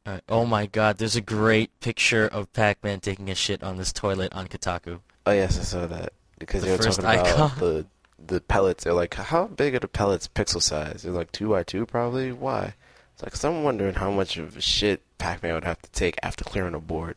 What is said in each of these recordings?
Oh my god, there's a great picture of Pac-Man taking a shit on this toilet on Kotaku. Oh yes, I saw that. Because they were first talking about icon. the pellets. They're like, how big are the pellets pixel size? They're like 2x2 probably? Why? It's like, 'cause I'm wondering how much of a shit Pac-Man would have to take after clearing a board.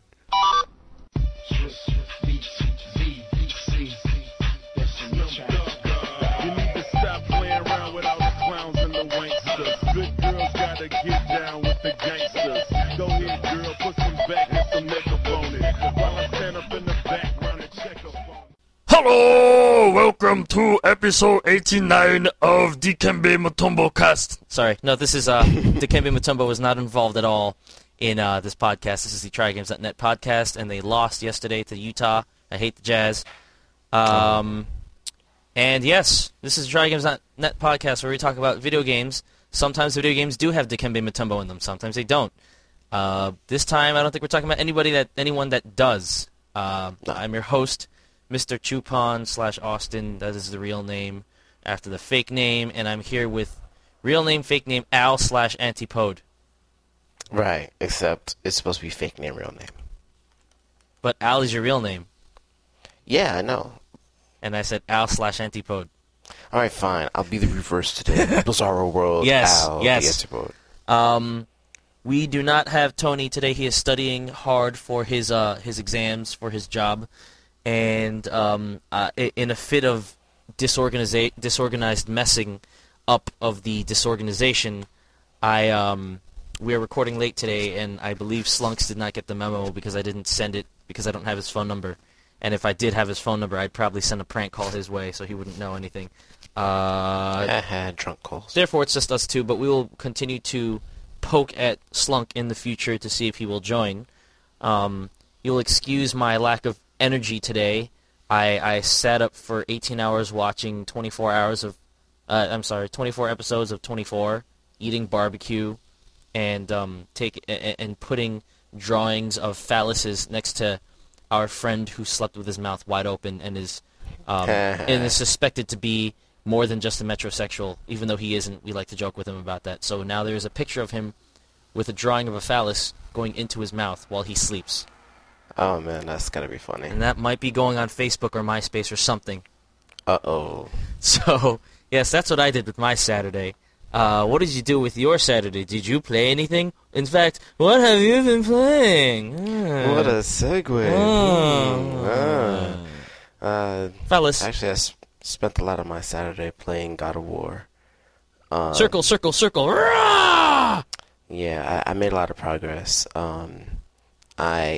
Hello! Welcome to episode 89 of Dikembe Mutombo cast. Sorry, no, this is, Dikembe Mutombo was not involved at all in this podcast. This is the TryGames.net podcast, and they lost yesterday to Utah. I hate the Jazz. And yes, this is the TryGames.net podcast where we talk about video games. Sometimes video games do have Dikembe Mutombo in them, sometimes they don't. This time, I don't think we're talking about anyone that does. I'm your host, Mr. Chupon/Austin, that is the real name, after the fake name, and I'm here with real name, fake name, Al/Antipode. Right, except it's supposed to be fake name, real name. But Al is your real name. Yeah, I know. And I said Al/Antipode. Alright, fine. I'll be the reverse today. Bizarro World, Yes, Al, yes. the Antipode. We do not have Tony today. He is studying hard for his exams, for his job. And in a fit of disorganized messing up of the disorganization, we are recording late today, and I believe Slunks did not get the memo because I didn't send it because I don't have his phone number. And if I did have his phone number, I'd probably send a prank call his way so he wouldn't know anything. I had drunk calls. Therefore, it's just us two, but we will continue to poke at Slunk in the future to see if he will join. You'll excuse my lack of energy today. I sat up for 18 hours watching 24 episodes of 24, eating barbecue, and putting drawings of phalluses next to our friend who slept with his mouth wide open and is suspected to be more than just a metrosexual, even though he isn't. We like to joke with him about that. So now there's a picture of him with a drawing of a phallus going into his mouth while he sleeps. Oh man, that's gotta be funny. And that might be going on Facebook or MySpace or something. Uh-oh. So, yes, that's what I did with my Saturday. What did you do with your Saturday? Did you play anything? In fact, what have you been playing? What a segue. Fellas. Actually, I spent a lot of my Saturday playing God of War. Circle, circle, circle. Rah! Yeah, I made a lot of progress. I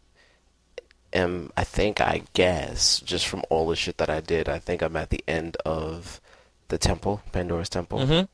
guess, just from all the shit that I did, I think I'm at the end of the temple, Pandora's Temple. Mm-hmm.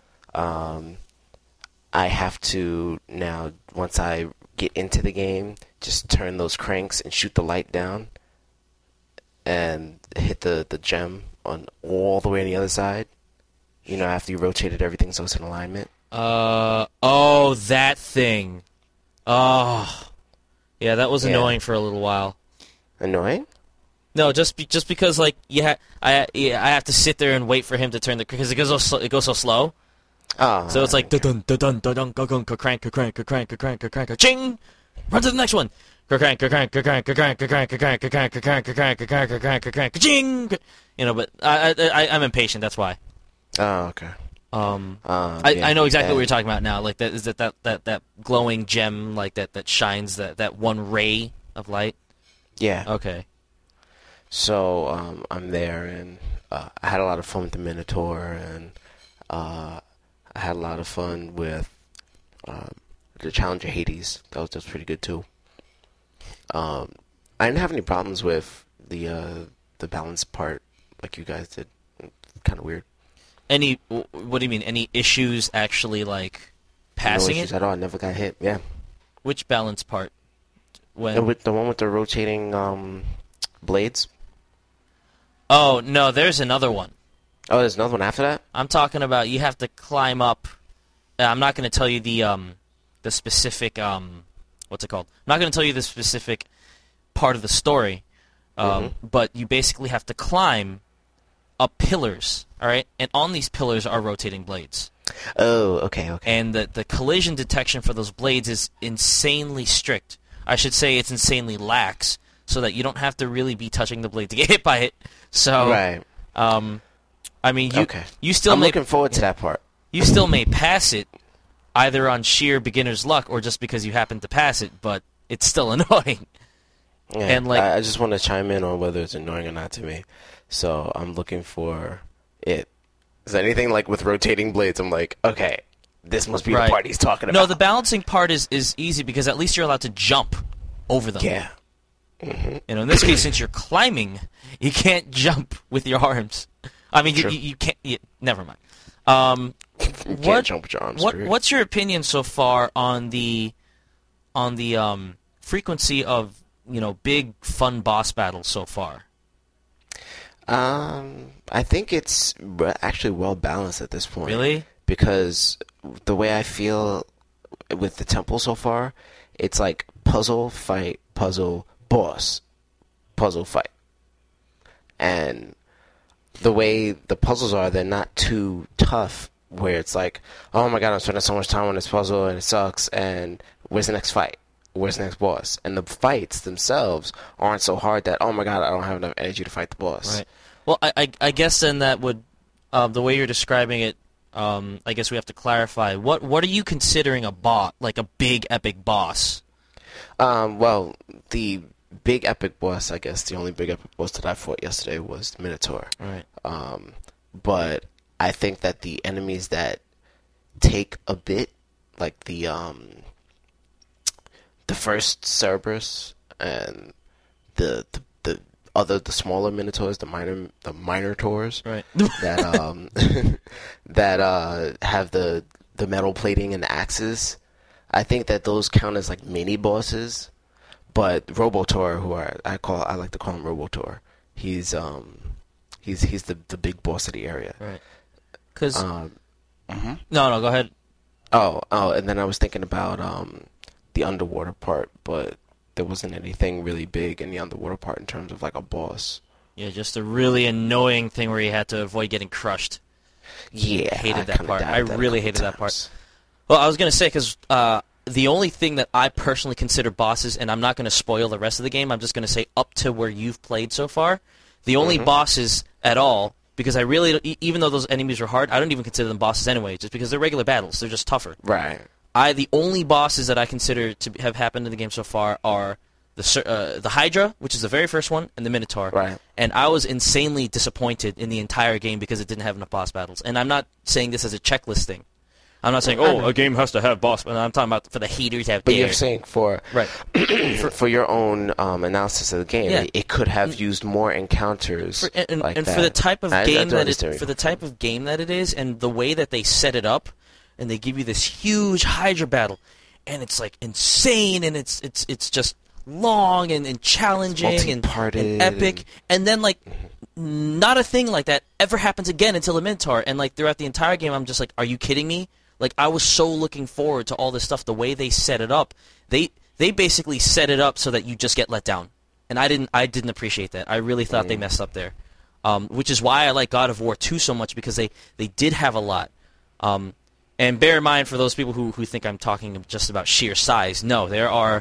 I have to now, once I get into the game, just turn those cranks and shoot the light down and hit the gem on all the way on the other side. You know, after you rotated everything so it's in alignment. That thing. Oh. Yeah, that was annoying for a little while. Annoying? No, just because like I have to sit there and wait for him to turn because it goes so slow. Oh, so it's like dun dun dun dun dun dun crank crank crank crank crank ching. Run to the next one. Crank crank crank crank crank crank crank crank crank crank ching. You know, but I'm impatient. That's why. Oh, okay. I know exactly what you're talking about now. Like that glowing gem, like that shines that one ray of light. Yeah. Okay. So I'm there, and I had a lot of fun with the Minotaur, and I had a lot of fun with the Challenger Hades. That was pretty good too. I didn't have any problems with the balance part like you guys did. Kind of weird. What do you mean? Any issues actually like passing no issues it? At all. I never got hit. Yeah. Which balance part? With the one with the rotating blades. Oh no, there's another one. Oh, there's another one after that? I'm talking about you have to climb up. I'm not going to tell you the specific what's it called? I'm not going to tell you the specific part of the story. But you basically have to climb up pillars, all right? And on these pillars are rotating blades. Oh, okay. And the collision detection for those blades is insanely strict. I should say it's insanely lax, so that you don't have to really be touching the blade to get hit by it. So, right. I mean, you still I'm looking forward to that part. You still may pass it, either on sheer beginner's luck or just because you happen to pass it, but it's still annoying. Yeah, and like, I just want to chime in on whether it's annoying or not to me. So I'm looking for it. Is there anything like with rotating blades? I'm like, okay, this must be the part he's talking about. No, the balancing part is easy because at least you're allowed to jump over them. Yeah. Mm-hmm. In this case, since you're climbing, you can't jump with your arms. I mean, you can't. Never mind. You can't jump with your arms. What's your opinion so far on the frequency of big fun boss battles so far? I think it's actually well balanced at this point. Really? Because the way I feel with the temple so far, it's like puzzle, fight, puzzle, boss, puzzle, fight. And the way the puzzles are, they're not too tough, where it's like, oh my god, I'm spending so much time on this puzzle and it sucks, and where's the next fight? Where's the next boss? And the fights themselves aren't so hard that, oh my god, I don't have enough energy to fight the boss. Right. Well, I guess then that would, the way you're describing it, I guess we have to clarify. What are you considering a boss, like a big epic boss? Well, the big epic boss, I guess, the only big epic boss that I fought yesterday was the Minotaur. Right. But I think that the enemies that take a bit, like the first Cerberus and the smaller Minotaurs, the minor Taurs, right, that that have the metal plating and the axes. I think that those count as like mini bosses. But Robotor, who I like to call him Robotor, he's the big boss of the area. Right. Because No, go ahead. Oh, and then I was thinking about the underwater part, but there wasn't anything really big in the underwater part in terms of like a boss. Yeah, just a really annoying thing where you had to avoid getting crushed. Yeah, I hated that part. I really hated that part. Well, I was going to say, because the only thing that I personally consider bosses, and I'm not going to spoil the rest of the game, I'm just going to say up to where you've played so far, the only bosses at all, because I really, even though those enemies are hard, I don't even consider them bosses anyway, just because they're regular battles. They're just tougher. Right. The only bosses that I consider to have happened in the game so far are the Hydra, which is the very first one, and the Minotaur. Right. And I was insanely disappointed in the entire game because it didn't have enough boss battles. And I'm not saying this as a checklist thing. I'm not saying, a game has to have boss battles. I'm talking about for the haters out there. But you're saying for your own analysis of the game, it could have used more encounters for the type of game that it is, and the way that they set it up, and they give you this huge Hydra battle, and it's like insane, and it's just long and challenging and epic, and then like not a thing like that ever happens again until the Minotaur, and like throughout the entire game I'm just like, are you kidding me? Like, I was so looking forward to all this stuff. The way they set it up, they basically set it up so that you just get let down, and I didn't appreciate that. I really thought they messed up there, which is why I like God of War 2 so much, because they did have a lot. And bear in mind, for those people who think I'm talking just about sheer size, no, there are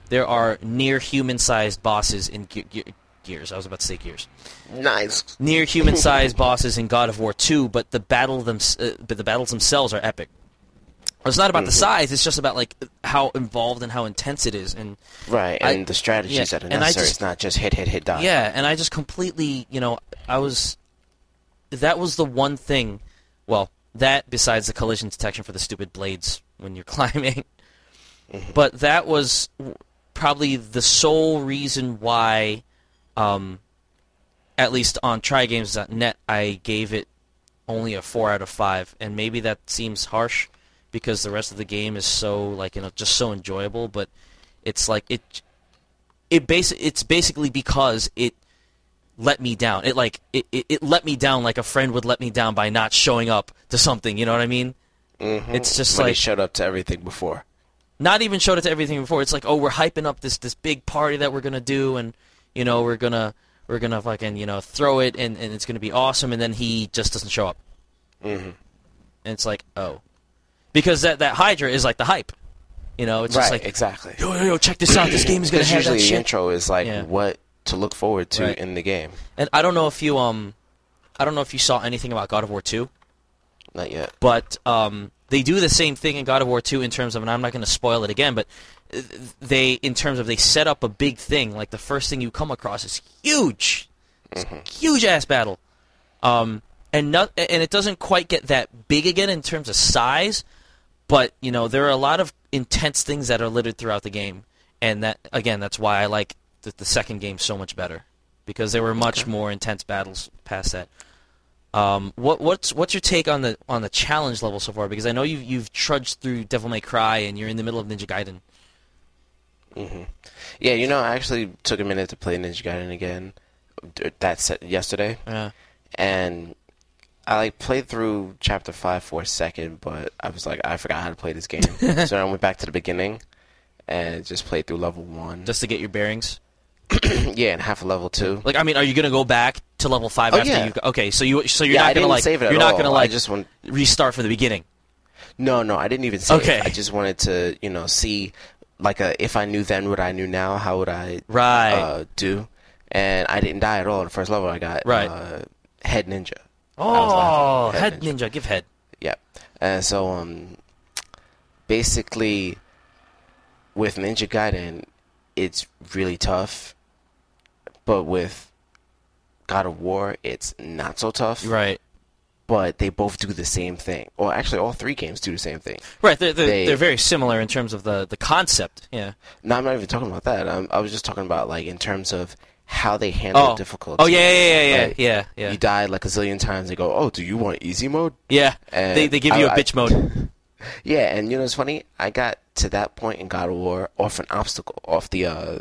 near human-sized bosses in Gears. I was about to say Gears. Nice. Near human-sized bosses in God of War 2, but the battles themselves are epic. It's not about the size; it's just about like how involved and how intense it is, and the strategies that are necessary. It's not just hit, die. Yeah, and I just completely, that was the one thing. Well, that besides the collision detection for the stupid blades when you're climbing, but that was probably the sole reason why, at least on TryGames.net, I gave it only a 4 out of 5, and maybe that seems harsh, because the rest of the game is so just so enjoyable, but it's like it's basically because it let me down. It let me down like a friend would let me down by not showing up to something. You know what I mean? Mm-hmm. It's just when he showed up to everything before. Not even showed up to everything before. It's like, oh, we're hyping up this big party that we're gonna do, and we're gonna fucking throw it, and it's gonna be awesome, and then he just doesn't show up. Mm-hmm. and it's like, oh, because that Hydra is like the hype. It's just like exactly. Yo, check this out. This game is gonna have that usually shit. The intro is like what to look forward to in the game. And I don't know if you saw anything about God of War 2. Not yet. But they do the same thing in God of War 2 in terms of, and I'm not going to spoil it again, but they set up a big thing. Like the first thing you come across is huge, huge ass battle, and it doesn't quite get that big again in terms of size, but there are a lot of intense things that are littered throughout the game, and that's why I like the second game so much better, because there were much more intense battles past that. What's your take on the challenge level so far? Because I know you've trudged through Devil May Cry and you're in the middle of Ninja Gaiden. Mm-hmm. Yeah, I actually took a minute to play Ninja Gaiden again. Yesterday. Yeah. And I played through Chapter 5 for a second, but I was like, I forgot how to play this game. So I went back to the beginning and just played through level 1. Just to get your bearings? Yeah, and half a level 2. Are you gonna go back to level 5 after you? Okay, so you're not gonna save it. You're not gonna I just want restart from the beginning. No, I didn't even save it. I just wanted to, see if I knew then what I knew now, how would I do? And I didn't die at all in the first level. I got Head Ninja. Oh, Head Ninja. Give head. Yeah. And so basically with Ninja Gaiden, it's really tough. But with God of War, it's not so tough. Right. But they both do the same thing. Or actually, all 3 games do the same thing. Right. They're very similar in terms of the concept. Yeah. No, I'm not even talking about that. I was just talking about, in terms of how they handle difficulty. Oh, yeah. You die a zillion times. They go, oh, do you want easy mode? Yeah. And they give you a bitch mode. Yeah, and it's funny? I got to that point in God of War off an obstacle, off the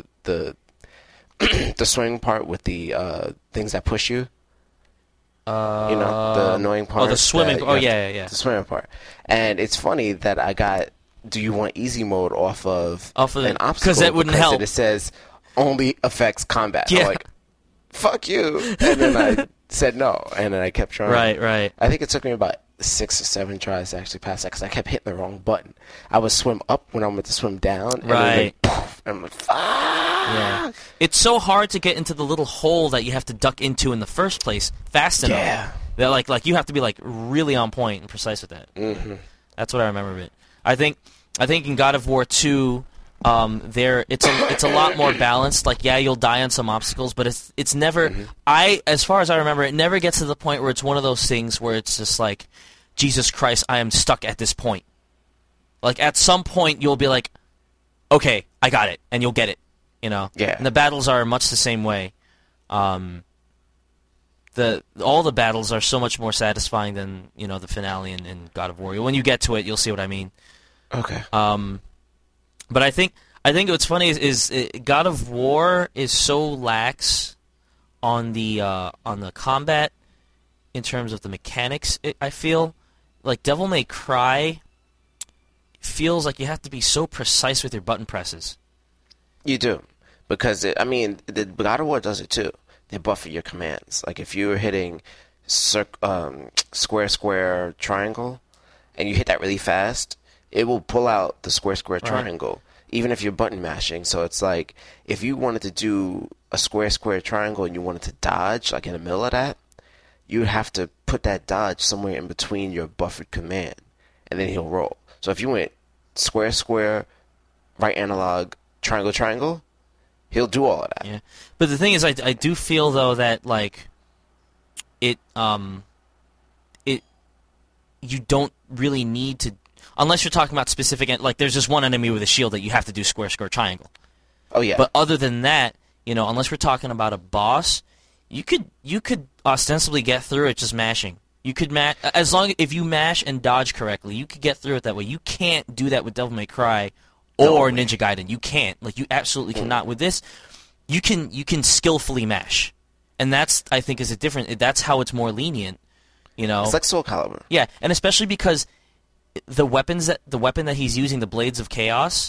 the swing part with the things that push you. The annoying part. Oh, the swimming. Yeah. The swimming part. And it's funny that I got do you want easy mode off of an obstacle. Because that wouldn't help. It says only affects combat. Yeah. I'm like, fuck you. And then I said no. And then I kept trying. Right. I think it took me about 6 or 7 tries to actually pass that because I kept hitting the wrong button. I would swim up when I went to swim down. And right. Poof, and I'm like, fuck. Yeah. It's so hard to get into the little hole that you have to duck into in the first place fast enough. Yeah. That you have to be really on point and precise with that. Mm-hmm. That's what I remember of it. I think in God of War 2, it's a lot more balanced. You'll die on some obstacles, but it's never. Mm-hmm. As far as I remember, it never gets to the point where it's one of those things where it's just like, Jesus Christ, I am stuck at this point. At some point, you'll be like, okay, I got it, and you'll get it. Yeah. And the battles are much the same way. All the battles are so much more satisfying than the finale in God of War. When you get to it, you'll see what I mean. Okay. But I think what's funny is God of War is so lax on the combat in terms of the mechanics. I feel like Devil May Cry feels like you have to be so precise with your button presses. You do, because the God of War does it too. They buffer your commands. If you're hitting square, triangle, and you hit that really fast, it will pull out the square, triangle, even if you're button mashing. So it's if you wanted to do a square, triangle and you wanted to dodge, in the middle of that, you would have to put that dodge somewhere in between your buffered command, and then he'll roll. So if you went square, right analog, triangle, he'll do all of that. Yeah. But the thing is, I do feel, though, that, you don't really need to, unless you're talking about specific, there's just one enemy with a shield that you have to do square, triangle. Oh, yeah. But other than that, unless we're talking about a boss, you could ostensibly get through it just mashing. You could if you mash and dodge correctly, you could get through it that way. You can't do that with Devil May Cry or Ninja Gaiden. You can't. You absolutely cannot. With this, you can skillfully mash, and that's, I think, is a different. That's how it's more lenient. It's like Soul Calibur. Yeah, and especially because the weapon that he's using, the Blades of Chaos,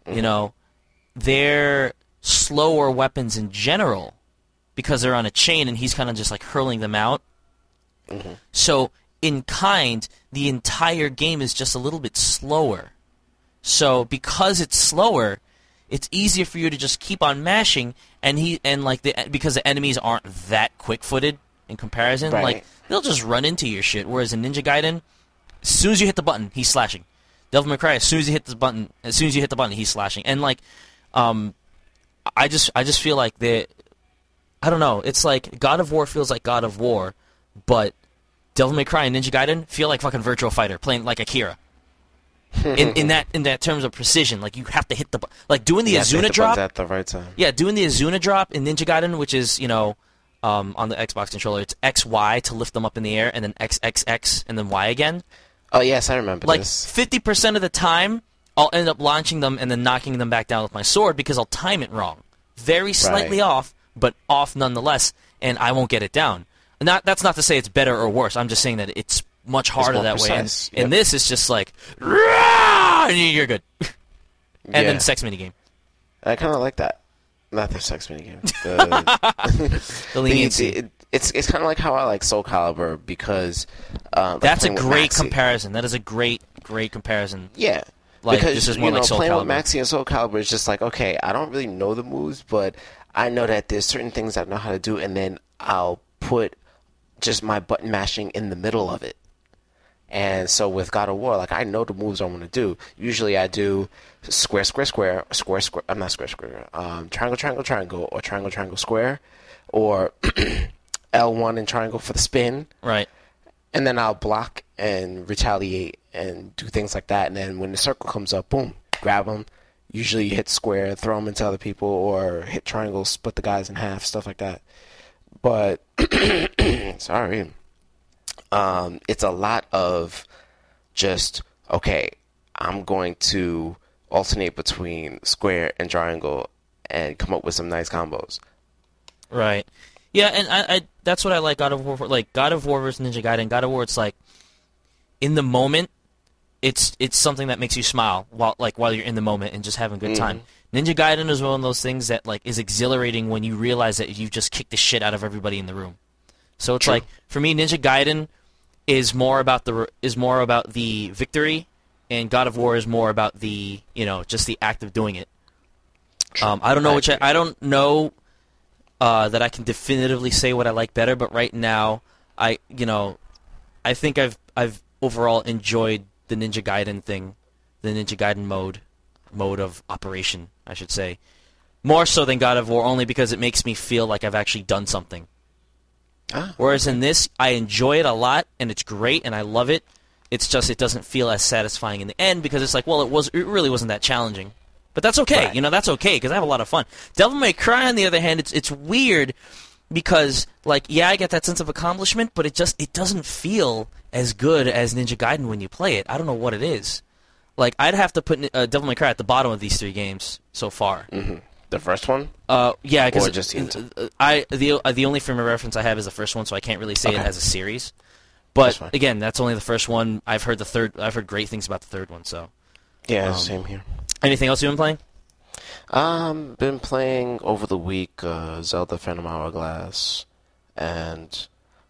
they're slower weapons in general because they're on a chain, and he's kind of just hurling them out. Mm-hmm. So in kind, the entire game is just a little bit slower. So because it's slower, it's easier for you to just keep on mashing, because the enemies aren't that quick-footed in comparison, Right. like they'll just run into your shit. Whereas in Ninja Gaiden, as soon as you hit the button, he's slashing. Devil May Cry, as soon as you hit the button, he's slashing. And like, I just feel like I don't know. It's like God of War feels like God of War, but Devil May Cry and Ninja Gaiden feel like fucking Virtua Fighter playing like Akira. in that terms of precision, like you have to hit like doing the Azuna drop at the right time. Yeah, doing the Azuna drop in Ninja Gaiden, which is on the Xbox controller, it's XY to lift them up in the air, and then XXX, and then Y again. Oh yes, I remember like, this. 50% of the time, I'll end up launching them and then knocking them back down with my sword because I'll time it wrong, very slightly off, but off nonetheless, and I won't get it down. That's not to say it's better or worse. I'm just saying that it's much harder that precise. way. And this is just like, Rah! And you're good. And then sex minigame. I kind of like that. Not the sex minigame. The leniency. It's kind of like how I like Soul Calibur because that's a great comparison. That is a great comparison. Yeah. Like, because this is more like Soul playing Calibur. with Maxi and Soul Calibur is just like, okay, I don't really know the moves, but I know that there's certain things I know how to do, and then I'll put just my button mashing in the middle of it. And so with God of War, like, I know the moves I want to do. Usually I do square, square, square, square, square. I'm not square, square. Triangle, triangle, triangle, or triangle, triangle, square, or L1 and triangle for the spin. Right. And then I'll block and retaliate and do things like that. And then when the circle comes up, boom, grab them. Usually you hit square, throw them into other people, or hit triangle, split the guys in half, stuff like that. But, sorry. It's a lot of just, okay, I'm going to alternate between square and triangle and come up with some nice combos. Right. Yeah, and I that's what I like God of War for. Like, God of War versus Ninja Gaiden. God of War, it's like, in the moment, it's something that makes you smile while you're in the moment and just having a good time. Ninja Gaiden is one of those things that, like, is exhilarating when you realize that you've just kicked the shit out of everybody in the room. So it's like, for me, Ninja Gaiden is more about the victory, and God of War is more about the just the act of doing it. I don't know I don't know that I can definitively say what I like better, but right now I think I've overall enjoyed the Ninja Gaiden thing, the Ninja Gaiden mode of operation, I should say, more so than God of War, only because it makes me feel like I've actually done something. Whereas in this, I enjoy it a lot, and it's great, and I love it. It's just it doesn't feel as satisfying in the end because it's like, well, it really wasn't that challenging. But that's okay. Right. That's okay because I have a lot of fun. Devil May Cry, on the other hand, it's weird because, like, yeah, I get that sense of accomplishment, but it doesn't feel as good as Ninja Gaiden when you play it. I don't know what it is. Like, I'd have to put Devil May Cry at the bottom of these three games so far. Mm-hmm. The first one? Yeah, because the only frame of reference I have is the first one, so I can't really say it as a series. But again, that's only the first one. I've heard great things about the third one. So yeah, same here. Anything else you've been playing? Been playing over the week Zelda Phantom Hourglass, and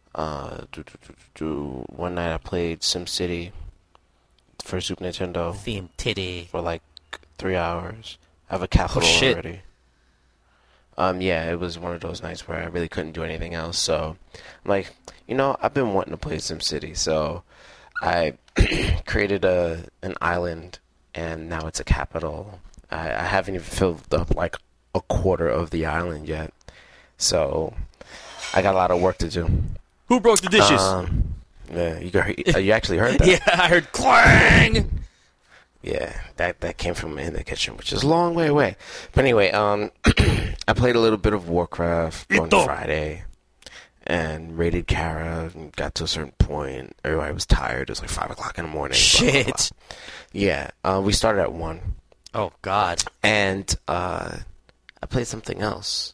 one night I played SimCity for Super Nintendo. Theme titty for like 3 hours. I have a capital already. Yeah, it was one of those nights where I really couldn't do anything else. So, I'm like, I've been wanting to play SimCity. So, I created an island, and now it's a capital. I haven't even filled up like a quarter of the island yet. So, I got a lot of work to do. Who broke the dishes? Yeah, you actually heard that? Yeah, I heard clang! Yeah, that came from in the kitchen, which is a long way away. But anyway, I played a little bit of Warcraft on Friday and raided Kara and got to a certain point. Everybody was tired. It was like 5 o'clock in the morning. Shit. Blah, blah, blah. Yeah, we started at 1. Oh, God. And I played something else.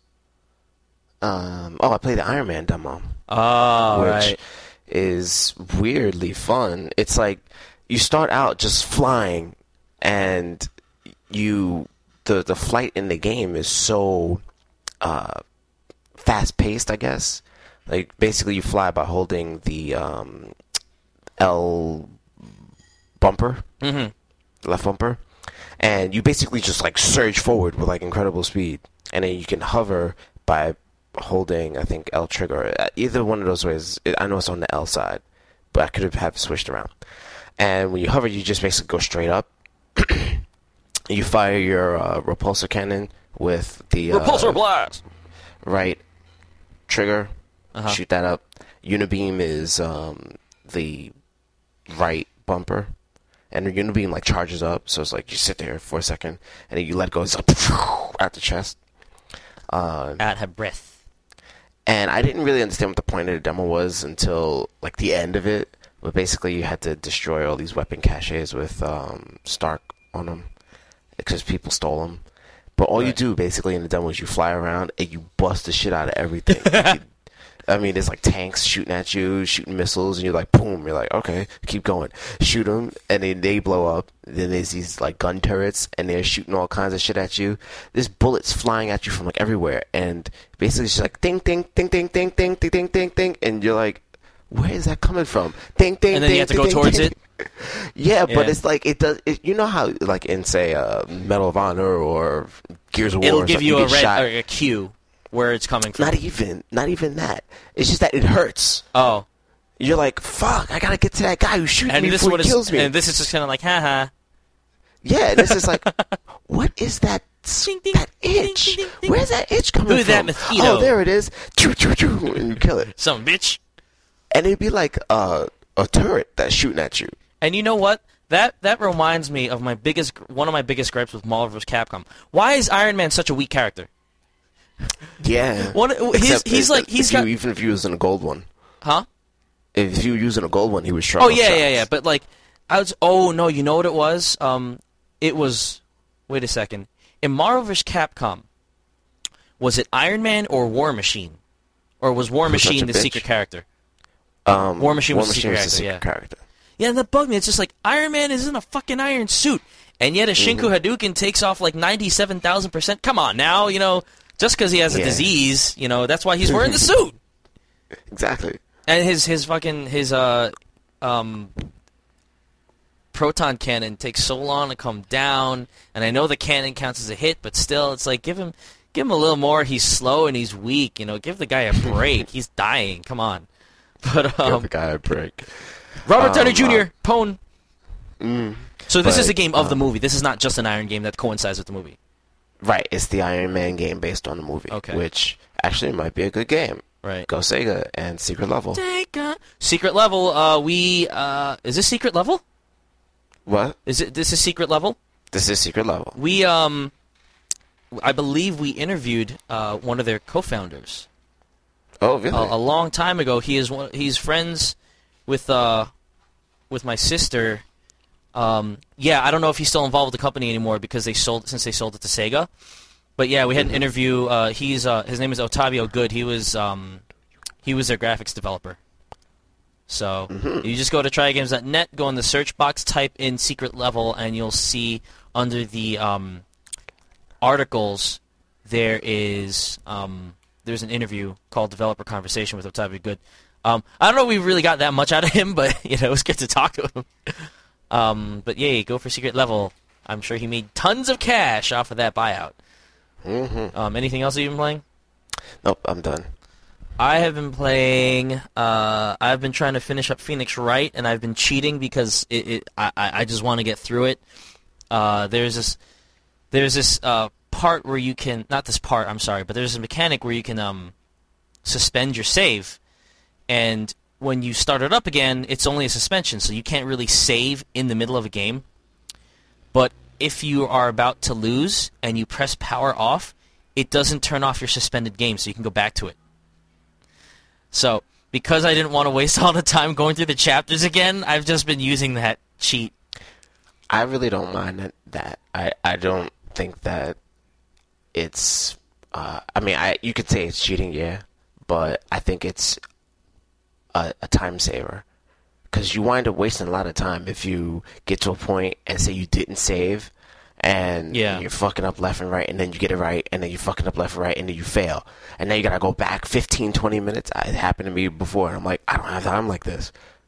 I played the Iron Man demo. Oh, which is weirdly fun. It's like you start out just flying, and the flight in the game is so fast paced, I guess. Like basically you fly by holding the L bumper, Mm-hmm. left bumper, and you basically just like surge forward with like incredible speed, and then you can hover by holding, I think, L trigger. Either one of those ways. I know it's on the L side, but I could have it switched around. And when you hover, you just basically go straight up. You fire your repulsor cannon with the Repulsor blast. right trigger. Shoot that up. Unibeam is the right bumper, and the unibeam like charges up. So it's like you sit there for a second, and then you let go. It's like out the chest. At her breath. And I didn't really understand what the point of the demo was until like the end of it. But basically, you had to destroy all these weapon caches with Stark on them because people stole them. But all you do basically in the demo is you fly around and you bust the shit out of everything. I mean, there's like tanks shooting at you, shooting missiles, and you're like, boom. You're like, okay, keep going. Shoot them, and then they blow up. Then there's these like gun turrets, and they're shooting all kinds of shit at you. There's bullets flying at you from like everywhere, and basically it's just like ding, ding, ding, ding, ding, ding, ding, ding, ding, ding, and you're like, where is that coming from? Ding, ding, and then ding, you have to ding, go ding, towards ding. it. Yeah, but it's like it does. You know how like in say Medal of Honor or Gears of War, It'll give you a red shot. or a cue where it's coming from. Not even that. It's just that it hurts. Oh. You're like, fuck, I gotta get to that guy who's shooting And me this before he kills me. And this is just kind of like, haha. Yeah, this is like, what is that? Ding, ding, that ding, itch? ding, ding, ding. Where's that itch coming Who's from? that mosquito? Oh, there it is. Choo, choo, choo, and you kill it. Some bitch. And it'd be like a turret that's shooting at you. And you know what? That reminds me of one of my biggest gripes with Marvel vs. Capcom. Why is Iron Man such a weak character? Yeah. He's got... Even if you was in a gold one. Huh? If you were using a gold one, he was strong. Oh, yeah. But, like, oh, no, you know what it was? It was... Wait a second. In Marvel vs. Capcom, was it Iron Man or War Machine? Or was War Machine the secret character? War Machine was the secret character. Yeah, and that bugged me. It's just like, Iron Man is in a fucking iron suit. And yet a Shinku Hadouken takes off like 97,000%. Come on now, just because he has a disease, that's why he's wearing the suit. Exactly. And his proton cannon takes so long to come down, and I know the cannon counts as a hit, but still, it's like, give him a little more. He's slow and he's weak, give the guy a break. He's dying. Come on. But give the guy a break. Robert Downey Jr. Pwn. So this is a game of the movie. This is not just an Iron game that coincides with the movie. Right. It's the Iron Man game based on the movie. Okay. Which actually might be a good game. Right. Go Sega and Secret Level. Secret Level. Is this Secret Level? What? This is Secret Level? This is Secret Level. We I believe we interviewed one of their co-founders. Oh, really? A long time ago. He's friends with my sister. Yeah, I don't know if he's still involved with the company anymore because they sold it to Sega. But yeah, we had an interview. His name is Otavio Good. He was their graphics developer. So you just go to trygames.net, go in the search box, type in Secret Level, and you'll see under the articles there's an interview called Developer Conversation with Otavio Good. I don't know if we really got that much out of him, but it was good to talk to him. But yay, go for Secret Level. I'm sure he made tons of cash off of that buyout. Anything else that you've been playing? Nope, I'm done. I have been playing. I've been trying to finish up Phoenix Wright, and I've been cheating because I just want to get through it. There's this part where you can, not this part, I'm sorry, but there's a mechanic where you can suspend your save, and when you start it up again, it's only a suspension, so you can't really save in the middle of a game. But if you are about to lose and you press power off, it doesn't turn off your suspended game, so you can go back to it. So, because I didn't want to waste all the time going through the chapters again, I've just been using that cheat. I really don't mind that. I don't think that it's... you could say it's cheating, yeah, but I think it's a time saver. Because you wind up wasting a lot of time if you get to a point and say you didn't save, and you're fucking up left and right, and then you get it right, and then you're fucking up left and right, and then you fail. And then you gotta go back 15, 20 minutes. It happened to me before, and I'm like, I don't have time like this.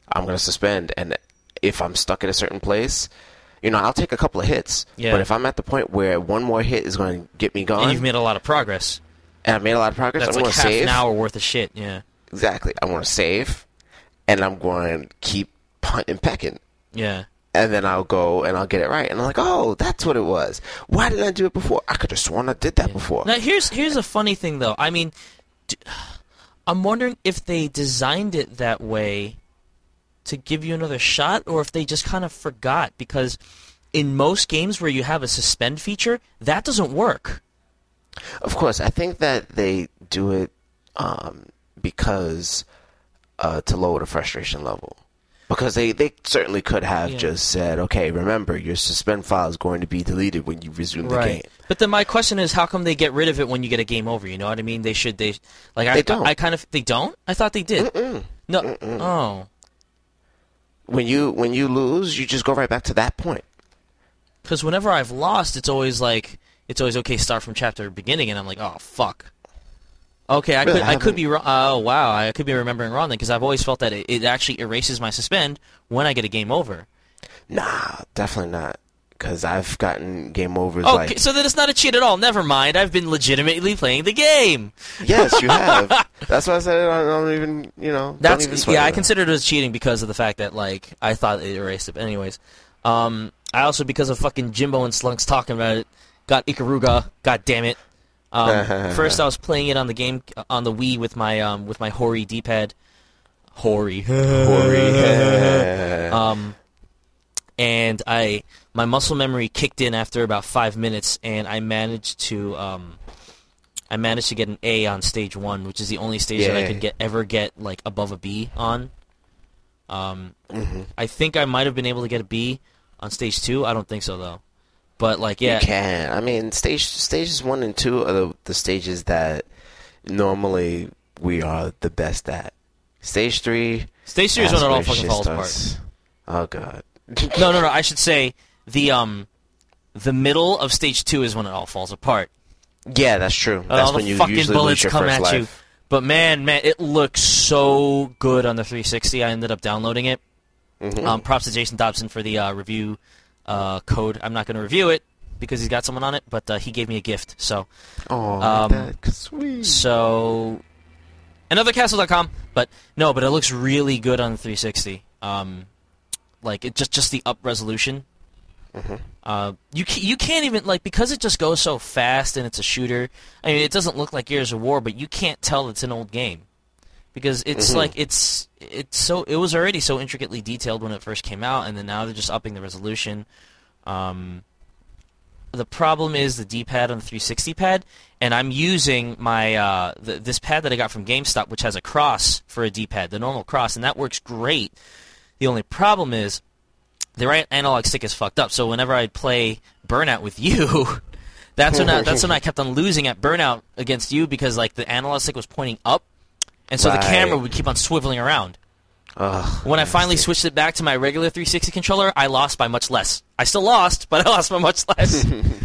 I'm going to suspend. And if I'm stuck at a certain place, I'll take a couple of hits. Yeah. But if I'm at the point where one more hit is going to get me going. And you've made a lot of progress. And I've made a lot of progress. That's I'm like going to save. half an hour worth of shit, yeah. Exactly. I'm going to save, and I'm going to keep punting and pecking. Yeah. And then I'll go and I'll get it right. And I'm like, oh, that's what it was. Why didn't I do it before? I could have sworn I did that before. Now, here's a funny thing, though. I mean, I'm wondering if they designed it that way to give you another shot, or if they just kind of forgot. Because in most games where you have a suspend feature, that doesn't work. Of course. I think that they do it because to lower the frustration level. Because they certainly could have just said, okay, remember, your suspend file is going to be deleted when you resume the game. But then my question is, how come they get rid of it when you get a game over? You know what I mean? They don't. They don't? I thought they did. No. Mm-mm. Oh. When you lose, you just go right back to that point. Because whenever I've lost, it's always okay, start from chapter beginning, and I'm like, oh, fuck. Okay, I could be wrong. Oh, wow, I could be remembering wrong then, because I've always felt that it actually erases my suspend when I get a game over. Nah, definitely not. Because I've gotten game overs okay, so then it's not a cheat at all. Never mind. I've been legitimately playing the game. Yes, you have. That's why I said I don't even, don't even sweat I considered it as cheating because of the fact that, I thought it erased it. But anyways, I also, because of fucking Jimbo and Slunks talking about it, got Ikaruga. God damn it. First, I was playing it on the game on the Wii with my Hori D-pad. Hori. And my muscle memory kicked in after about 5 minutes, and I managed to get an A on stage 1, which is the only stage that I could ever get above a B on. I think I might have been able to get a B on stage 2. I don't think so though. But you can. I mean, stages 1 and 2 are the stages that normally we are the best at. Stage 3. Stage 3 is when it all fucking falls apart. Oh god. No. I should say the middle of stage 2 is when it all falls apart. Yeah, that's true. That's when you usually lose your first life. You. But man, it looks so good on the 360. I ended up downloading it. Mm-hmm. Props to Jason Dobson for the review code. I'm not going to review it because he's got someone on it, but he gave me a gift. So, that's sweet. So, anothercastle.com. But no, but it looks really good on the 360. It just the up resolution. Mm-hmm. You can't even because it just goes so fast and it's a shooter. I mean, it doesn't look like Gears of War, but you can't tell it's an old game because it's it was already so intricately detailed when it first came out, and then now they're just upping the resolution. The problem is the D-pad on the 360 pad, and I'm using my this pad that I got from GameStop, which has a cross for a D-pad, the normal cross, and that works great. The only problem is the right analog stick is fucked up. So whenever I play Burnout with you, that's when I kept on losing at Burnout against you because the analog stick was pointing up, and so the camera would keep on swiveling around. When I finally switched it back to my regular 360 controller, I lost by much less. I still lost, but I lost by much less.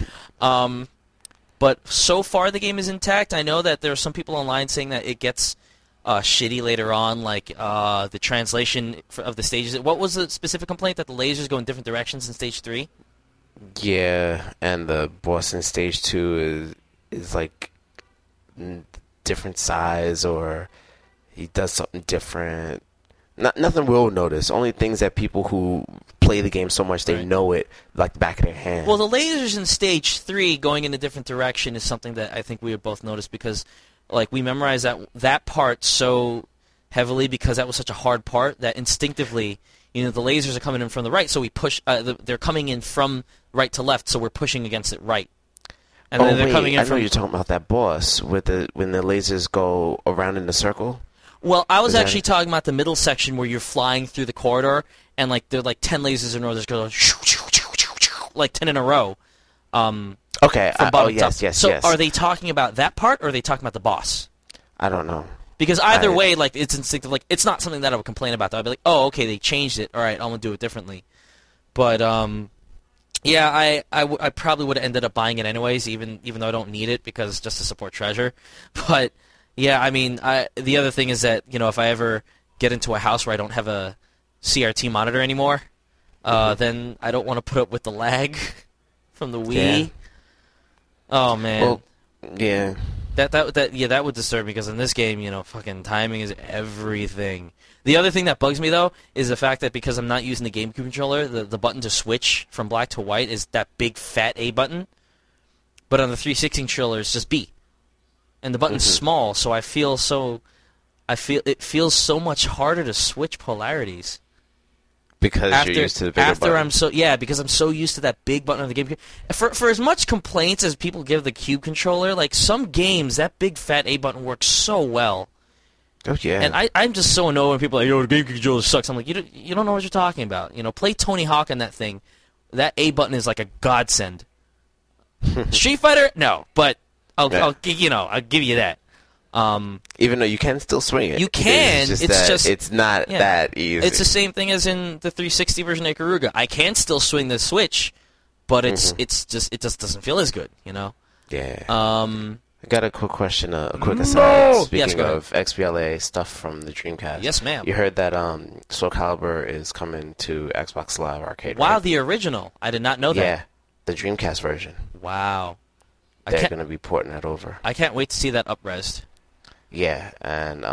But so far the game is intact. I know that there are some people online saying that it gets shitty later on, the translation of the stages. What was the specific complaint? That the lasers go in different directions in Stage 3? Yeah, and the boss in Stage 2 is different size, or he does something different. Nothing we'll notice. Only things that people who play the game so much they know it like the back of their hand. Well, the lasers in Stage 3 going in a different direction is something that I think we have both noticed because we memorized that part so heavily because that was such a hard part that instinctively, the lasers are coming in from the right, so we push. They're coming in from right to left, so we're pushing against it right. And then they're coming in I know you're talking about that boss when the lasers go around in a circle. Well, I was actually talking about the middle section where you're flying through the corridor, and there are 10 lasers in a row. There's going 10 in a row. Okay. Yes. So are they talking about that part, or are they talking about the boss? I don't know. Because either way, it's instinctive. It's not something that I would complain about, though. I'd be like, oh, okay, they changed it. All right, I'm going to do it differently. But, yeah, I probably would have ended up buying it anyways, even though I don't need it, because just to support Treasure. But, yeah, I mean, the other thing is that, if I ever get into a house where I don't have a CRT monitor anymore, then I don't want to put up with the lag from the Wii. Yeah. Oh man. Well, yeah. That would disturb me because in this game, fucking timing is everything. The other thing that bugs me though is the fact that because I'm not using the GameCube controller, the button to switch from black to white is that big fat A button, but on the 360 controller it's just B, and the button's small, so it feels so much harder to switch polarities. Because you're used to the bigger button. Because I'm so used to that big button on the GameCube. For as much complaints as people give the Cube controller, like some games, that big fat A button works so well. Oh yeah. And I'm just so annoyed when people are like, the GameCube controller sucks. I'm like, you don't know what you're talking about. Play Tony Hawk on that thing. That A button is like a godsend. Street Fighter, no, but I'll give you that. Even though you can still swing it. You can. It's not that easy. It's the same thing as in the 360 version of Ikaruga. I can still swing the Switch, but it just doesn't feel as good, Yeah. I got a quick question, a quick aside. Speaking yes, of XBLA stuff from the Dreamcast. Yes, ma'am. You heard that Soul Calibur is coming to Xbox Live Arcade, Wow, right? the original. I did not know that. Yeah, the Dreamcast version. Wow. They're going to be porting that over. I can't wait to see that up-resed. Yeah, and